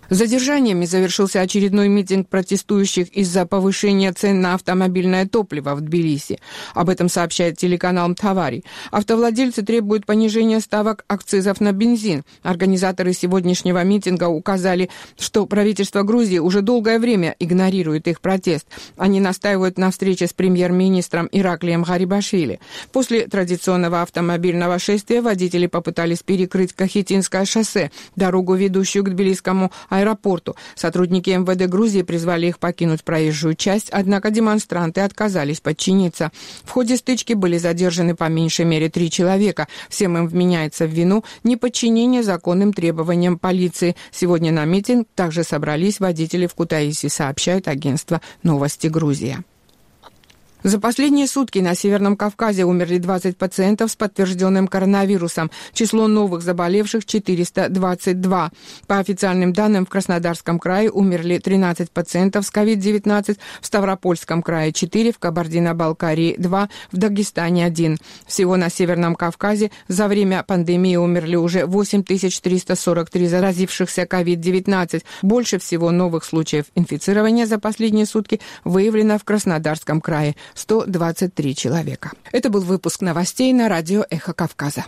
S1: Задержаниями завершился очередной митинг протестующих из-за повышения цен на автомобильное топливо в Тбилиси. Об этом сообщает телеканал Мтавари. Автовладельцы требуют понижения ставок акцизов на бензин. Организаторы сегодняшнего митинга указали, что правительство Грузии уже долгое время игнорирует их протест. Они настаивают на встрече с премьер-министром Ираклием Гарибашвили. После традиционного автомобильного шествия водители попытались перекрыть Кахетинское шоссе, дорогу, ведущую к тбилисскому аэропорту. Сотрудники эм вэ дэ Грузии призвали их покинуть проезжую часть, однако демонстранты отказались подчиниться. В ходе стычки были задержаны по меньшей мере три человека. Всем им вменяется в вину неподчинение законным требованиям полиции. Сегодня на митинг также собрались водители в Кутаиси, сообщает агентство «Новости Грузия». За последние сутки на Северном Кавказе умерли двадцать пациентов с подтвержденным коронавирусом. Число новых заболевших четыреста двадцать два. По официальным данным, в Краснодарском крае умерли тринадцать пациентов с ковид девятнадцать, в Ставропольском крае четыре, в Кабардино-Балкарии два, в Дагестане один. Всего на Северном Кавказе за время пандемии умерли уже восемь тысяч триста сорок три заразившихся ковид девятнадцать. Больше всего новых случаев инфицирования за последние сутки выявлено в Краснодарском крае. сто двадцать три человека. Это был выпуск новостей на радио «Эхо Кавказа».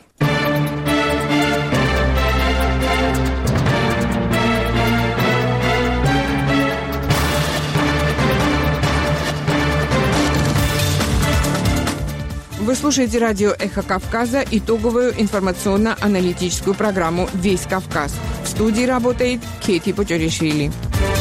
S1: Вы слушаете радио «Эхо Кавказа», итоговую информационно-аналитическую программу «Весь Кавказ». В студии работает Кейти Потёришвили.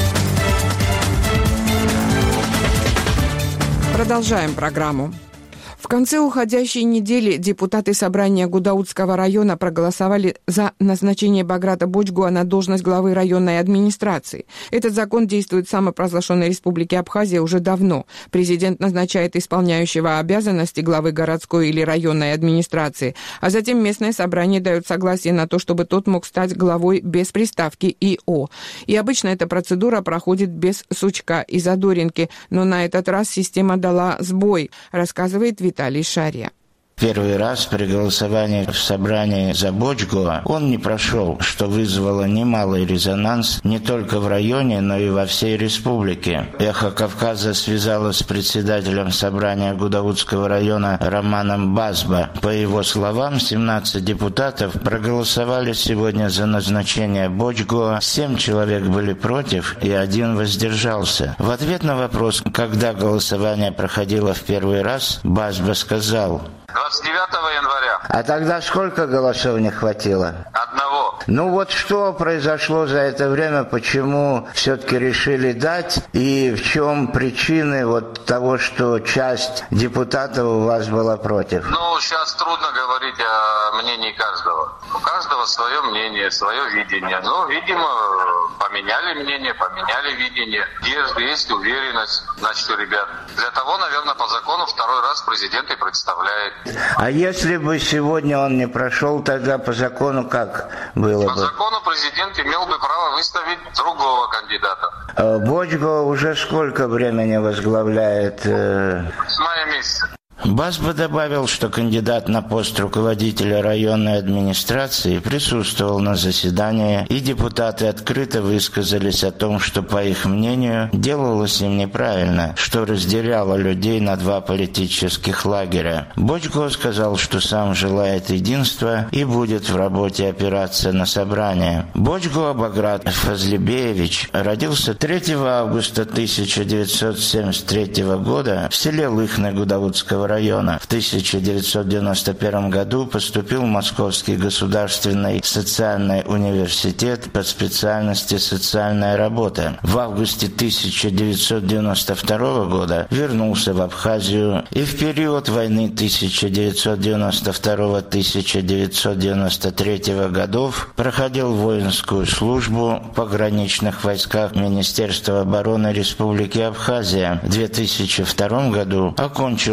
S1: Продолжаем программу. В конце уходящей недели депутаты собрания Гудаутского района проголосовали за назначение Баграта Боджгуа на должность главы районной администрации. Этот закон действует в самопровозглашенной республике Абхазия уже давно. Президент назначает исполняющего обязанности главы городской или районной администрации, а затем местное собрание дает согласие на то, чтобы тот мог стать главой без приставки «ИО». И обычно эта процедура проходит без сучка и задоринки, но на этот раз система дала сбой, рассказывает Виталий. Виталий Шария.
S16: Первый раз при голосовании в собрании за Боджгуа он не прошел, что вызвало немалый резонанс не только в районе, но и во всей республике. «Эхо Кавказа» связалось с председателем собрания Гудаутского района Романом Базба. По его словам, семнадцать депутатов проголосовали сегодня за назначение Боджгуа, семь человек были против и один воздержался. В ответ на вопрос, когда голосование проходило в первый раз, Базба сказал:
S17: двадцать девятого января.
S16: А тогда сколько голосов не хватило?
S17: Одного.
S16: Ну вот что произошло за это время, почему все-таки решили дать, и в чем причины вот того, что часть депутатов у вас была против?
S17: Ну, сейчас трудно говорить о мнении каждого. У каждого свое мнение, свое видение. Ну, видимо, поменяли мнение, поменяли видение. Есть, есть уверенность, значит, у ребят. Для того, наверное, по закону второй раз президент и представляет.
S16: А если бы сегодня он не прошел, тогда по закону как было
S17: по
S16: бы?
S17: По закону президент имел бы право выставить другого кандидата.
S16: Боджгуа уже сколько времени возглавляет? Э...
S17: С мая месяца.
S16: Базба добавил, что кандидат на пост руководителя районной администрации присутствовал на заседании, и депутаты открыто высказались о том, что, по их мнению, делалось им неправильно, что разделяло людей на два политических лагеря. Боджгуа сказал, что сам желает единства и будет в работе опираться на собрание. Боджгуа Баграт Фазлибеевич родился третьего августа тысяча девятьсот семьдесят третьего года в селе Лыхны Гудаутского района. В тысяча девятьсот девяносто первом году поступил в Московский государственный социальный университет по специальности «Социальная работа». В августе тысяча девятьсот девяносто второго года вернулся в Абхазию и в период войны тысяча девятьсот девяносто второго — тысяча девятьсот девяносто третьего годов проходил воинскую службу в пограничных войсках Министерства обороны Республики Абхазия. В две тысячи втором году окончил университет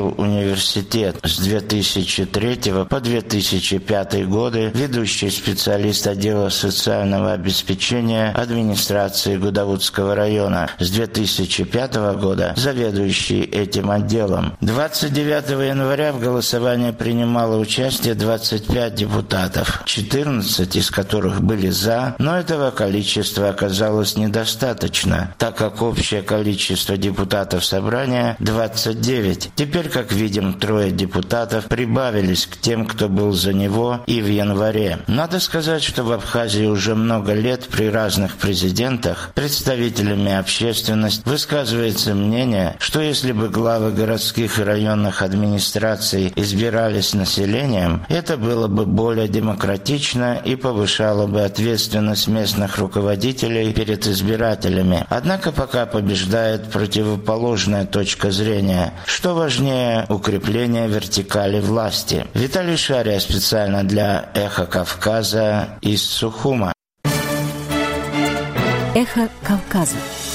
S16: университет. С две тысячи третьего по две тысячи пятый годы ведущий специалист отдела социального обеспечения администрации Гудаутского района. С две тысячи пятого года заведующий этим отделом. двадцать девятого января в голосовании принимало участие двадцать пять депутатов, четырнадцать из которых были за, но этого количества оказалось недостаточно, так как общее количество депутатов собрания двадцать девять. Теперь, как видим, трое депутатов прибавились к тем, кто был за него и в январе. Надо сказать, что в Абхазии уже много лет при разных президентах представителями общественности высказывается мнение, что если бы главы городских и районных администраций избирались населением, это было бы более демократично и повышало бы ответственность местных руководителей перед избирателями. Однако пока побеждает противоположная точка зрения. Что важнее, укрепление вертикали власти. Виталий Шария специально для «Эхо Кавказа» из Сухума.
S18: «Эхо Кавказа».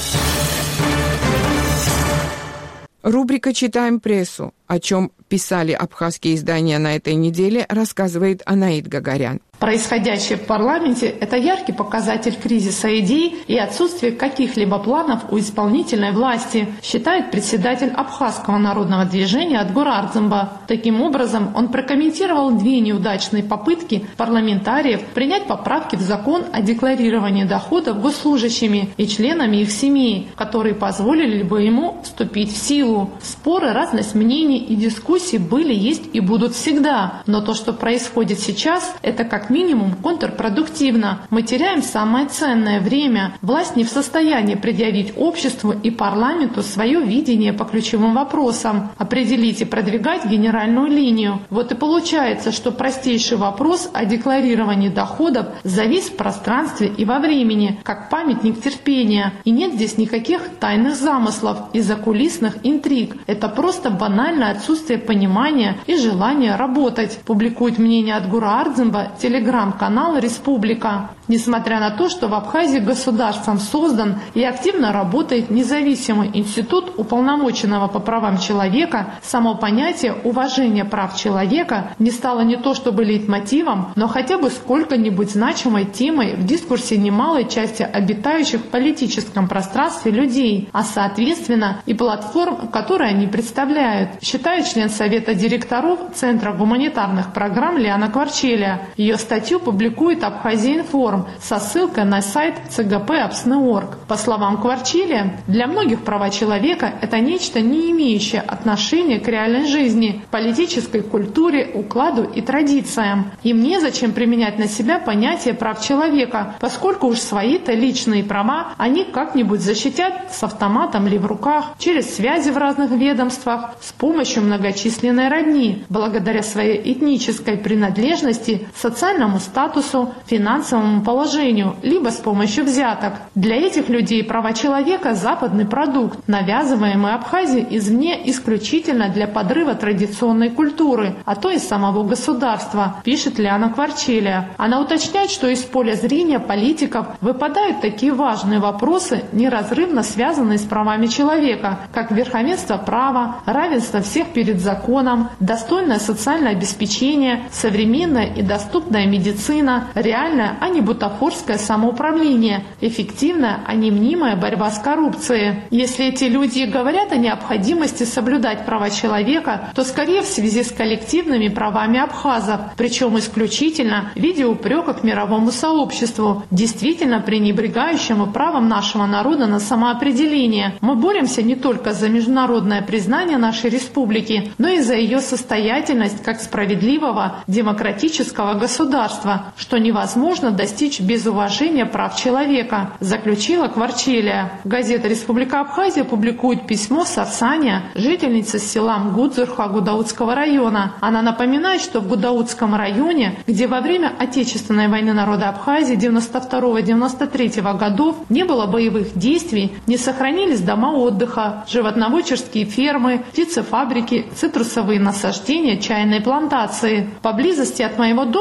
S1: Рубрика «Читаем прессу». О чем писали абхазские издания на этой неделе, рассказывает Анаит Гагарян.
S19: Происходящее в парламенте – это яркий показатель кризиса идей и отсутствия каких-либо планов у исполнительной власти, считает председатель Абхазского народного движения Адгур Ардзымба. Таким образом, он прокомментировал две неудачные попытки парламентариев принять поправки в закон о декларировании доходов госслужащими и членами их семей, которые позволили бы ему вступить в силу. Споры, разность мнений и дискуссий были, есть и будут всегда, но то, что происходит сейчас, это как минимум контрпродуктивно. Мы теряем самое ценное время. Власть не в состоянии предъявить обществу и парламенту свое видение по ключевым вопросам, определить и продвигать генеральную линию. Вот и получается, что простейший вопрос о декларировании доходов завис в пространстве и во времени, как памятник терпения. И нет здесь никаких тайных замыслов и закулисных интриг. Это просто банальное отсутствие понимания и желания работать, публикует мнение Адгура Ардзымба телеграм-канал «Республика». Несмотря на то, что в Абхазии государством создан и активно работает независимый институт уполномоченного по правам человека, само понятие уважения прав человека не стало не то чтобы лейтмотивом, но хотя бы сколько-нибудь значимой темой в дискурсе немалой части обитающих в политическом пространстве людей, а соответственно и платформ, которые они представляют, считает член Совета директоров Центра гуманитарных программ Лиана Кварчелия. Ее статью публикует Абхазия-Информ со ссылкой на сайт цэ гэ пэ абсны точка орг. По словам Кварчелия, для многих права человека – это нечто, не имеющее отношения к реальной жизни, политической культуре, укладу и традициям. Им незачем применять на себя понятие прав человека, поскольку уж свои-то личные права они как-нибудь защитят с автоматом ли в руках, через связи в разных ведомствах, с помощью многочисленной родни, благодаря своей этнической принадлежности, социальному статусу, финансовому положению, либо с помощью взяток. Для этих людей права человека – западный продукт, навязываемый Абхазией извне исключительно для подрыва традиционной культуры, а то и самого государства, пишет Лиана Кварчелия. Она уточняет, что из поля зрения политиков выпадают такие важные вопросы, неразрывно связанные с правами человека, как верховенство права, равенство всех перед законом, достойное социальное обеспечение, современная и доступная медицина, реальное, а не бутафорское самоуправление, эффективная, а не мнимая борьба с коррупцией. Если эти люди говорят о необходимости соблюдать права человека, то скорее в связи с коллективными правами абхазов, причем исключительно в виде упрека к мировому сообществу, действительно пренебрегающему правом нашего народа на самоопределение. Мы боремся не только за международное признание нашей республики, но и за ее состоятельность как справедливого демократического государства, что невозможно достичь без уважения прав человека, заключила Кварчелия. Газета «Республика Абхазия» публикует письмо Сарсания, жительницы села Мгудзурха Гудаутского района. Она напоминает, что в Гудаутском районе, где во время Отечественной войны народа Абхазии девяносто второго — девяносто третьего годов не было боевых действий, не сохранились дома отдыха, животноводческие фермы, птицефабрики, цитрусовые насаждения, чайные плантации. Поблизости от моего дома было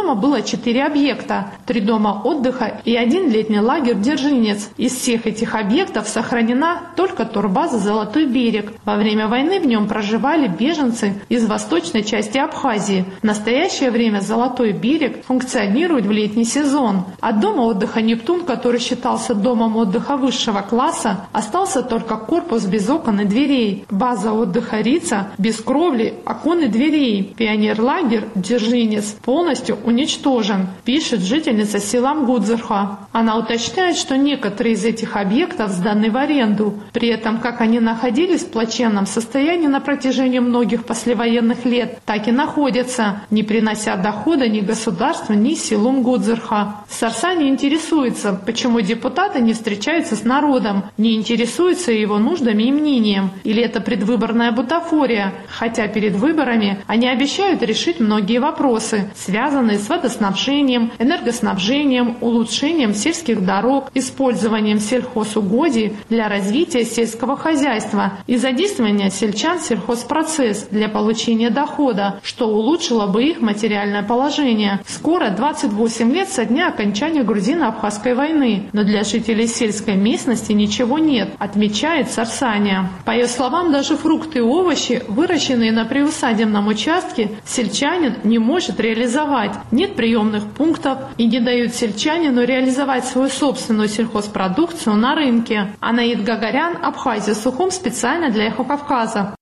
S19: было четыре объекта, три дома отдыха и один летний лагерь «Дзержинец». Из всех этих объектов сохранена только турбаза «Золотой берег». Во время войны в нем проживали беженцы из восточной части Абхазии. В настоящее время «Золотой берег» функционирует в летний сезон. От дома отдыха «Нептун», который считался домом отдыха высшего класса, остался только корпус без окон и дверей. База отдыха «Рица» без кровли, окон и дверей. Пионерлагерь «Дзержинец» полностью уничтожен, пишет жительница села Мгудзырха. Она уточняет, что некоторые из этих объектов сданы в аренду. При этом, как они находились в плачевном состоянии на протяжении многих послевоенных лет, так и находятся, не принося дохода ни государству, ни селу Мгудзырха. Сарсани интересуется, почему депутаты не встречаются с народом, не интересуются его нуждами и мнением. Или это предвыборная бутафория, хотя перед выборами они обещают решить многие вопросы, связанные с водоснабжением, энергоснабжением, улучшением сельских дорог, использованием сельхозугодий для развития сельского хозяйства и задействования сельчан в сельхозпроцесс для получения дохода, что улучшило бы их материальное положение. Скоро двадцать восемь лет со дня окончания грузино-абхазской войны, но для жителей сельской местности ничего нет, отмечает Сарсания. По ее словам, даже фрукты и овощи, выращенные на приусадебном участке, сельчанин не может реализовать. Нет приемных пунктов и не дают сельчанину реализовать свою собственную сельхозпродукцию на рынке. Анаид Гагарян, Абхазия, Сухум, специально для Эхо Кавказа.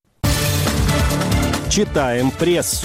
S7: Читаем прессу.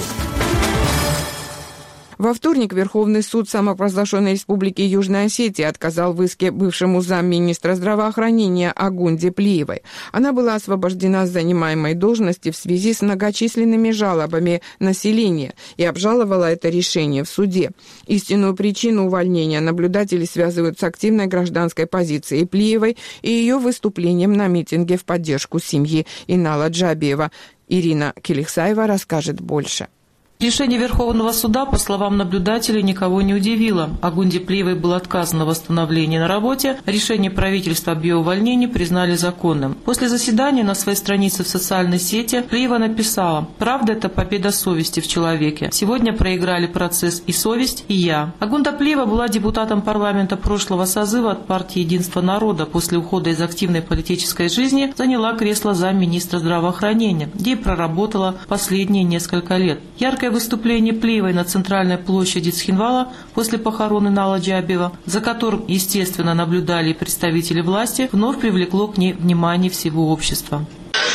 S1: Во вторник Верховный суд самопровозглашенной Республики Южная Осетия отказал в иске бывшему замминистра здравоохранения Агунде Плиевой. Она была освобождена с занимаемой должности в связи с многочисленными жалобами населения и обжаловала это решение в суде. Истинную причину увольнения наблюдатели связывают с активной гражданской позицией Плиевой и ее выступлением на митинге в поддержку семьи Инала Джабиева. Ирина Келихсаева расскажет больше.
S18: Решение Верховного суда, по словам наблюдателей, никого не удивило. Агунде Плиевой было отказано в восстановлении на работе. Решение правительства об ее увольнении признали законным. После заседания на своей странице в социальной сети Плиева написала: «Правда – это победа совести в человеке. Сегодня проиграли процесс и совесть, и я». Агунда Плиева была депутатом парламента прошлого созыва от партии «Единство народа». После ухода из активной политической жизни заняла кресло замминистра здравоохранения, где и проработала последние несколько лет. Яркое выступление Плиевой на центральной площади Цхинвала после похорон Инала Джабиева, за которым, естественно, наблюдали и представители власти, вновь привлекло к ней внимание всего общества.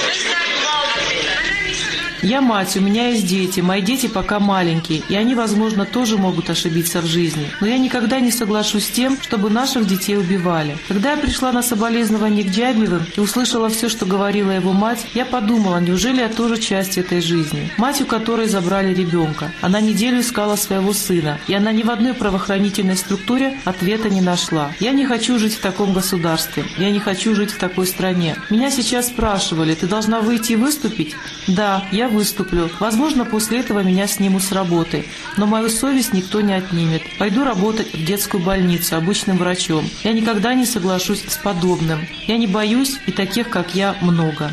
S18: «Я мать, у меня есть дети, мои дети пока маленькие, и они, возможно, тоже могут ошибиться в жизни. Но я никогда не соглашусь с тем, чтобы наших детей убивали. Когда я пришла на соболезнование к Джабиевым и услышала все, что говорила его мать, я подумала, неужели я тоже часть этой жизни? Мать, у которой забрали ребенка. Она неделю искала своего сына, и она ни в одной правоохранительной структуре ответа не нашла. Я не хочу жить в таком государстве, я не хочу жить в такой стране. Меня сейчас спрашивали, ты должна выйти и выступить? Да, я выступлю. Возможно, после этого меня снимут с работы. Но мою совесть никто не отнимет. Пойду работать в детскую больницу обычным врачом. Я никогда не соглашусь с подобным. Я не боюсь, и таких, как я, много».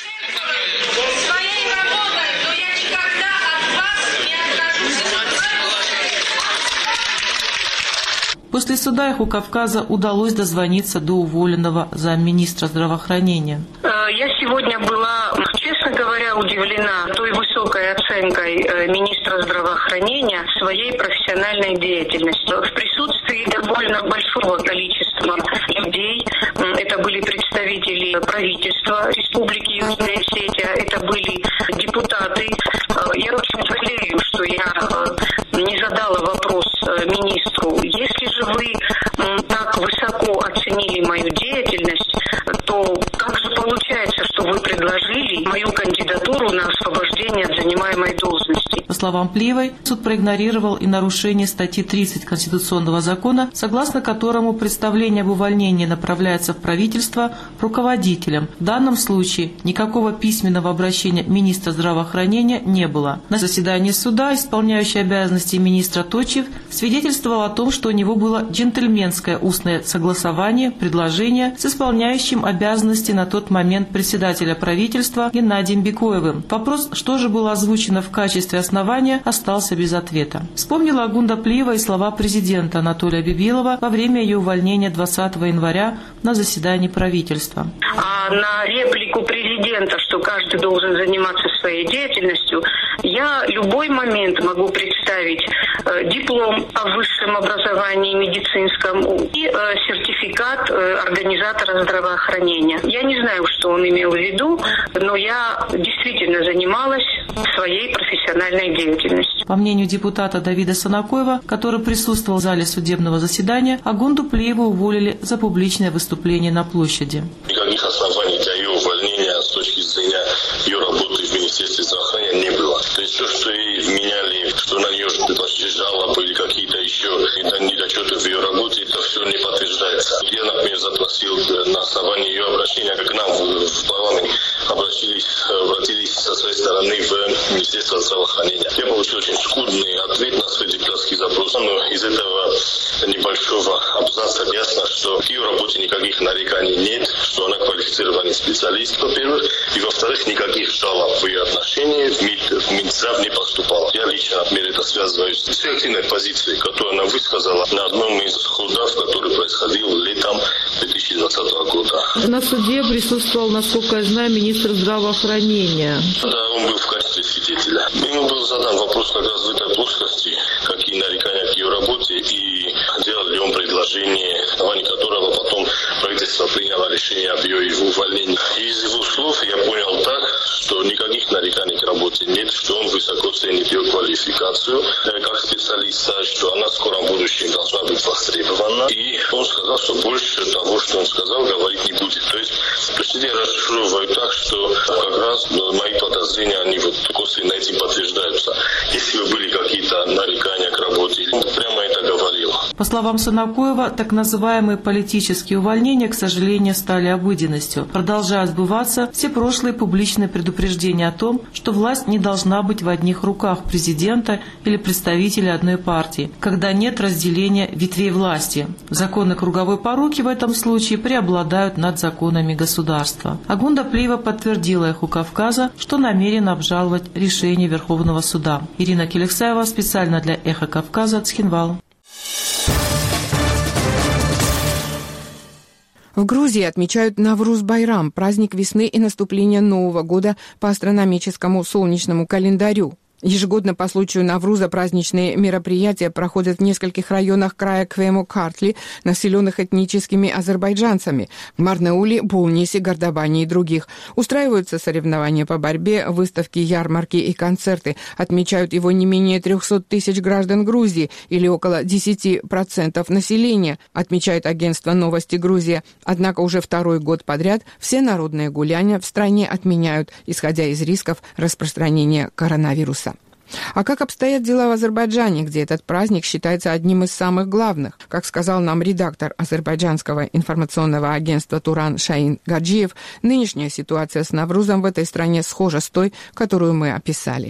S18: После суда Эхо Кавказа удалось дозвониться до уволенного замминистра здравоохранения.
S5: Я сегодня была, честно говоря, удивлена той высокой оценкой министра здравоохранения своей профессиональной деятельности. В присутствии довольно большого количества людей, это были представители правительства Республики Южная Осетия, это были депутаты. Я очень жалею, что я не задала вопрос министру. Если же вы так высоко оценили мою деятельность, то как же получается, что вы предложили мою кандидатуру на освобождение от занимаемой должности?
S18: По словам Плиевой, суд проигнорировал и нарушение статьи тридцать Конституционного закона, согласно которому представление об увольнении направляется в правительство руководителем. В данном случае никакого письменного обращения министра здравоохранения не было. На заседании суда исполняющий обязанности министра Точев свидетельствовал о том, что у него было джентльменское устное согласование предложения с исполняющим обязанности на тот момент председателя правительства Геннадием Бекоевым. Вопрос, что же было озвучено в качестве основания голосования остался без ответа. Вспомнила Агунда Плиева и слова президента Анатолия Бибилова во время ее увольнения двадцатого января на заседании правительства.
S20: А на реплику президента, что каждый должен заниматься своей деятельностью, я любой момент могу представить э, диплом о высшем образовании медицинском и э, сертификат э, организатора здравоохранения. Я не знаю, что он имел в виду, но я действительно занималась своей профессиональной деятельностью.
S18: По мнению депутата Давида Санакоева, который присутствовал в зале судебного заседания, Агунду Плиеву уволили за публичное выступление на площади.
S11: Никаких оснований для ее увольнения с точки зрения ее работы в Министерстве здравоохранения не было. То есть все, что ей вменяли, что на нее предложили жалобы или какие-то еще недочеты в ее работе, это все не подтверждается. Я, например, запросил на основании ее обращения, как к нам в, в парламент обратились, обратились со своей стороны в Министерство здравоохранения. Я получил очень скудный ответ на свой депутатский запрос, но из этого небольшого абзаца ясно, что в ее работе никаких нареканий нет, что она квалифицированный специалист, во-первых, и во-вторых, никаких жалоб в ее отношении в, МИД, в Минздрав не поступало. Я лично, например, это связываю с активной позицией, которую она высказала на одном из судов, который происходил летом две тысячи двадцатого года.
S18: На суде присутствовал, насколько я знаю, министр здравоохранения.
S11: Да, он был в качестве свидетеля. Ему был задан вопрос как раз в этой плоскости, какие нарекания к ее работе и делал ли он предложение, на основании которого потом правительство приняло решение об ее увольнении. Из его слов я понял так, что никаких нареканий к работе нет, что он высоко ценит ее квалификацию как специалиста, что она в скором будущем должна быть востребована. И он сказал, что больше того, что он сказал, говорить не будет. То есть, почти я расшифровываю так, что как раз мои подозрения, они вот косвенно этим подтверждаются. Если бы были какие-то нарекания к работе, он прямо это говорил.
S18: По словам Санакоева, так называемые политические увольнения, к сожалению, стали обыденностью. Продолжают сбываться все прошлые публичные предупреждения о том, что власть не должна быть в одних руках президента или представителя одной партии, когда нет разделения ветвей власти. Законы круговой поруки в этом случае преобладают над законами государства. Агунда Плиева подтвердила «Эху Кавказа», что намерена обжаловать решение Верховного суда. Ирина Келексаева специально для «Эхо Кавказа», Цхинвал.
S1: В Грузии отмечают Навруз-Байрам, праздник весны и наступления Нового года по астрономическому солнечному календарю. Ежегодно по случаю Навруза праздничные мероприятия проходят в нескольких районах края Квему-Картли, населенных этническими азербайджанцами – Марнеуле, Булнисе, Гордобане и других. Устраиваются соревнования по борьбе, выставки, ярмарки и концерты. Отмечают его не менее трехсот тысяч граждан Грузии или около десяти процентов населения, отмечает агентство «Новости Грузия». Однако уже второй год подряд все народные гуляния в стране отменяют, исходя из рисков распространения коронавируса. А как обстоят дела в Азербайджане, где этот праздник считается одним из самых главных? Как сказал нам редактор азербайджанского информационного агентства «Туран» Шаин Гаджиев, нынешняя ситуация с Наврузом в этой стране схожа с той, которую мы описали.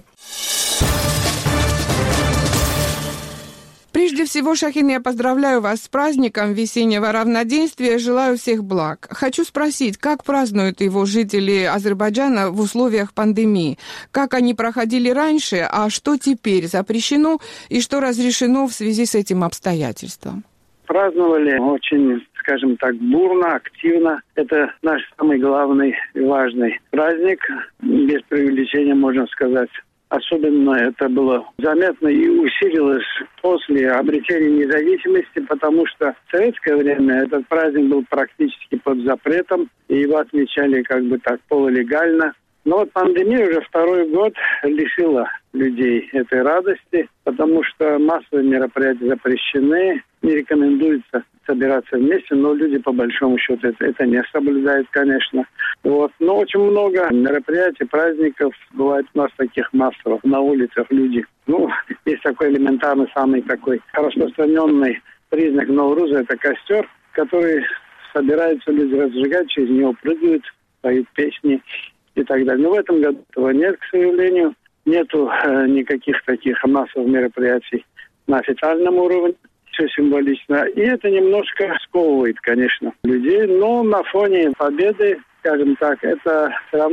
S1: Прежде всего, Шахин, я поздравляю вас с праздником весеннего равноденствия, желаю всех благ. Хочу спросить, как празднуют его жители Азербайджана в условиях пандемии? Как они проходили раньше, а что теперь запрещено и что разрешено в связи с этим обстоятельством?
S21: Праздновали очень, скажем так, бурно, активно. Это наш самый главный и важный праздник, без преувеличения можно сказать. Особенно это было заметно и усилилось после обретения независимости, потому что в советское время этот праздник был практически под запретом, и его отмечали как бы так полулегально. Но вот пандемия уже второй год лишила людей этой радости, потому что массовые мероприятия запрещены, не рекомендуется собираться вместе, но люди по большому счету это, это не соблюдают, конечно. Вот. Но очень много мероприятий, праздников бывает у нас таких массовых на улицах люди. Ну, есть такой элементарный, самый такой распространенный признак Навруза, это костер, который собираются люди разжигать, через него прыгают, поют песни и так далее. Но в этом году этого нет, к сожалению. Нету э, никаких таких массовых мероприятий на официальном уровне. Все символично. И это немножко сковывает, конечно, людей. Но на фоне победы, скажем так, это все равно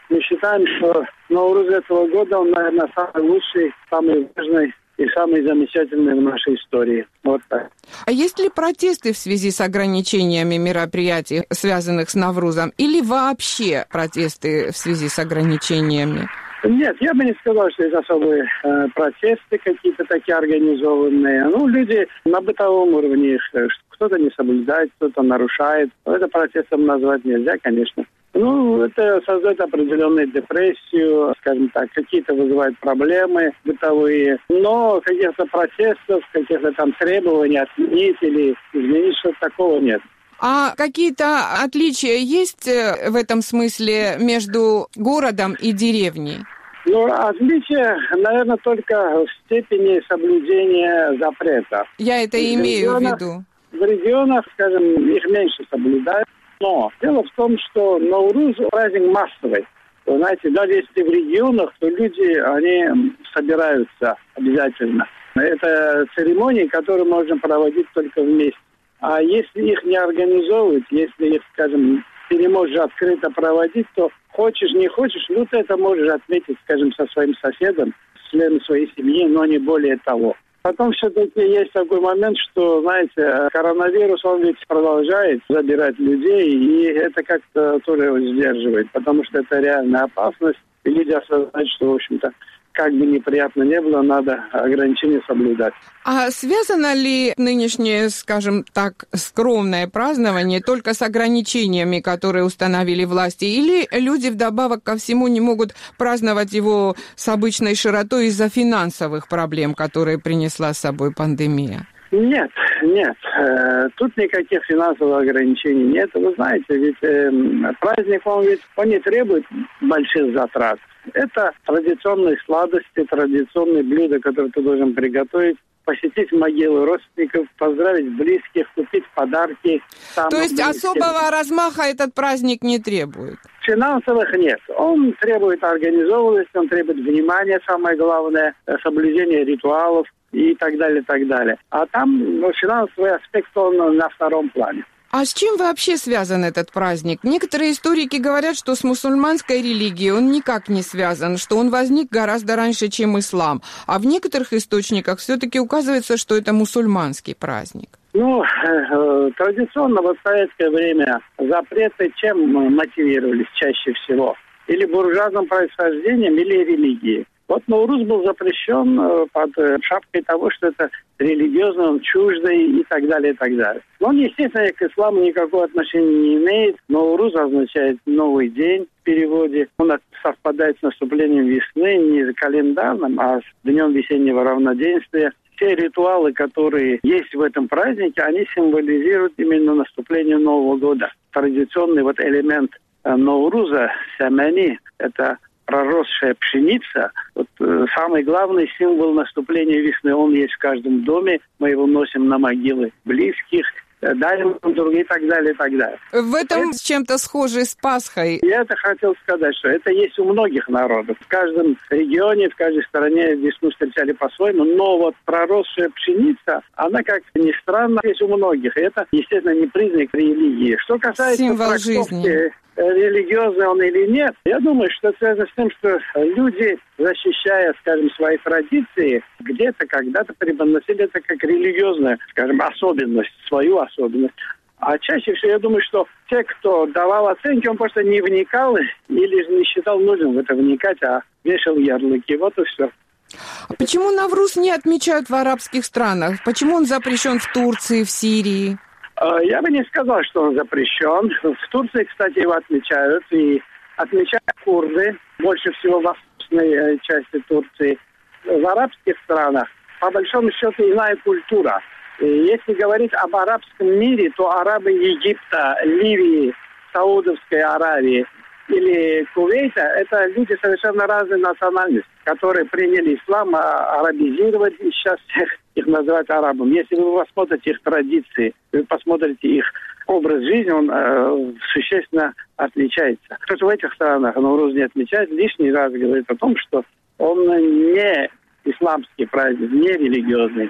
S21: мы считаем, что Наурuz этого года, он, наверное, самый лучший, самый важный и самый замечательный в нашей истории. Вот так.
S1: А есть ли протесты в связи с ограничениями мероприятий, связанных с Наврузом, или вообще протесты в связи с ограничениями?
S21: Нет, я бы не сказал, что есть особые э, протесты какие-то такие организованные. Ну, люди на бытовом уровне, кто-то не соблюдает, кто-то нарушает. Это протестом назвать нельзя, конечно. Ну, это создает определенную депрессию, скажем так, какие-то вызывают проблемы бытовые. Но каких-то протестов, каких-то там требований отменить или изменить, что-то такого нет.
S1: А какие-то отличия есть в этом смысле между городом и деревней?
S21: Ну, отличие, наверное, только в степени соблюдения запрета.
S1: Я это и имею в виду.
S21: В регионах, скажем, их меньше соблюдают. Но дело в том, что Наурuz праздник массовый. Вы знаете, даже если в регионах, то люди, они собираются обязательно. Это церемонии, которые можно проводить только вместе. А если их не организовывать, если их, скажем, ты не можешь открыто проводить, то хочешь, не хочешь, ну ты это можешь отметить, скажем, со своим соседом, членом своей семьи, но не более того. Потом все-таки есть такой момент, что, знаете, коронавирус, он ведь продолжает забирать людей, и это как-то тоже его сдерживает, потому что это реальная опасность, и люди осознают, что, в общем-то, как бы неприятно не было, надо ограничения соблюдать.
S1: А связано ли нынешнее, скажем так, скромное празднование только с ограничениями, которые установили власти, или люди вдобавок ко всему не могут праздновать его с обычной широтой из-за финансовых проблем, которые принесла с собой пандемия?
S21: Нет, нет. Тут никаких финансовых ограничений нет. Вы знаете, ведь э, праздник, он ведь он не требует больших затрат. Это традиционные сладости, традиционные блюда, которые ты должен приготовить, посетить могилы родственников, поздравить близких, купить подарки.
S1: То есть близких. Особого размаха этот праздник не требует?
S21: Финансовых нет. Он требует организованности, он требует внимания, самое главное, соблюдения ритуалов и так далее, так далее. А там ну, финансовый аспект, он на втором плане.
S1: А с чем вообще связан этот праздник? Некоторые историки говорят, что с мусульманской религией он никак не связан, что он возник гораздо раньше, чем ислам. А в некоторых источниках все-таки указывается, что это мусульманский праздник.
S21: Ну, э, традиционно в советское время запреты чем мотивировались чаще всего? Или буржуазным происхождением, или религией. Вот Наурuz был запрещен э, под э, шапкой того, что это религиозно, он чуждый и так далее, и так далее. Но он, естественно, к исламу никакого отношения не имеет. Наурuz означает «новый день» в переводе. Он совпадает с наступлением весны не календарным, а с днем весеннего равноденствия. Все ритуалы, которые есть в этом празднике, они символизируют именно наступление Нового года. Традиционный вот элемент э, Науруза, сямени, это проросшая пшеница, вот, э, самый главный символ наступления весны, он есть в каждом доме, мы его носим на могилы близких, э, дарим друг другу и так далее, и так далее.
S1: В этом это, с чем-то схоже с Пасхой.
S21: Я это хотел сказать, что это есть у многих народов. В каждом регионе, в каждой стране весну встречали по-своему, но вот проросшая пшеница, она, как ни странно, есть у многих. И это, естественно, не признак религии. Что касается
S1: символ жизни.
S21: Религиозный он или нет, я думаю, что это связано с тем, что люди, защищая, скажем, свои традиции, где-то, когда-то преподносили это как религиозную, скажем, особенность, свою особенность. А чаще всего я думаю, что те, кто давал оценки, он просто не вникал или не считал нужным в это вникать, а вешал ярлыки. Вот и все.
S1: А почему Навруз не отмечают в арабских странах? Почему он запрещен в Турции, в Сирии?
S21: Я бы не сказал, что он запрещен. В Турции, кстати, его отмечают. И отмечают курды, больше всего в восточной части Турции. В арабских странах, по большому счету, иная культура. И если говорить об арабском мире, то арабы Египта, Ливии, Саудовской Аравии или Кувейта – это люди совершенно разной национальности, которые приняли ислам, а арабизировать, и сейчас всех их называют арабами. Если вы посмотрите их традиции, вы посмотрите их образ жизни, он э, существенно отличается. Кто-то в этих странах Наурuz не отмечает, лишний раз говорит о том, что он не исламский праздник, не религиозный,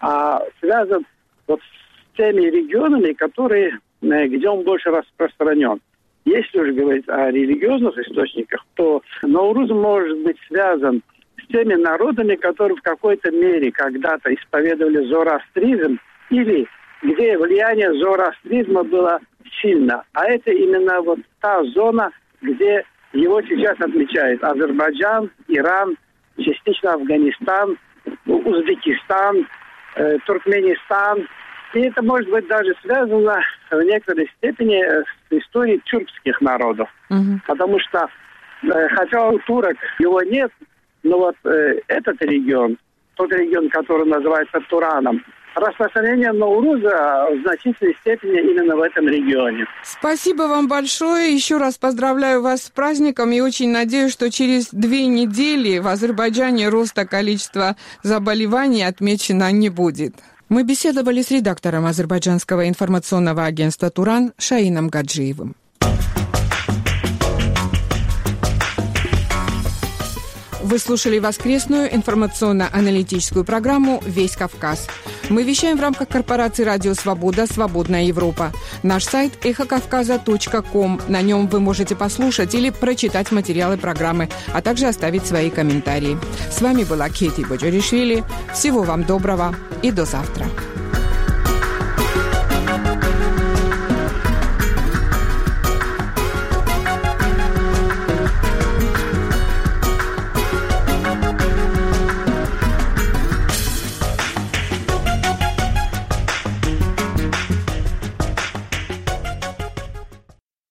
S21: а связан вот с теми регионами, которые, где он больше распространен. Если уже говорить о религиозных источниках, то Науруз может быть связан с теми народами, которые в какой-то мере когда-то исповедовали зороастризм или где влияние зороастризма было сильно. А это именно вот та зона, где его сейчас отмечают Азербайджан, Иран, частично Афганистан, Узбекистан, э, Туркменистан. И это может быть даже связано в некоторой степени с историей тюркских народов. Mm-hmm. Потому что, э, хотя у турок его нет, но вот э, этот регион, тот регион, который называется Тураном, распространение Науруза в значительной степени именно в этом регионе.
S1: Спасибо вам большое. Еще раз поздравляю вас с праздником и очень надеюсь, что через две недели в Азербайджане роста количества заболеваний отмечено не будет. Мы беседовали с редактором азербайджанского информационного агентства «Туран» Шаином Гаджиевым. Вы слушали воскресную информационно-аналитическую программу «Весь Кавказ». Мы вещаем в рамках корпорации «Радио Свобода. Свободная Европа». Наш сайт эхо кавказа точка ком. На нем вы можете послушать или прочитать материалы программы, а также оставить свои комментарии. С вами была Кети Боджоришвили. Всего вам доброго и до завтра.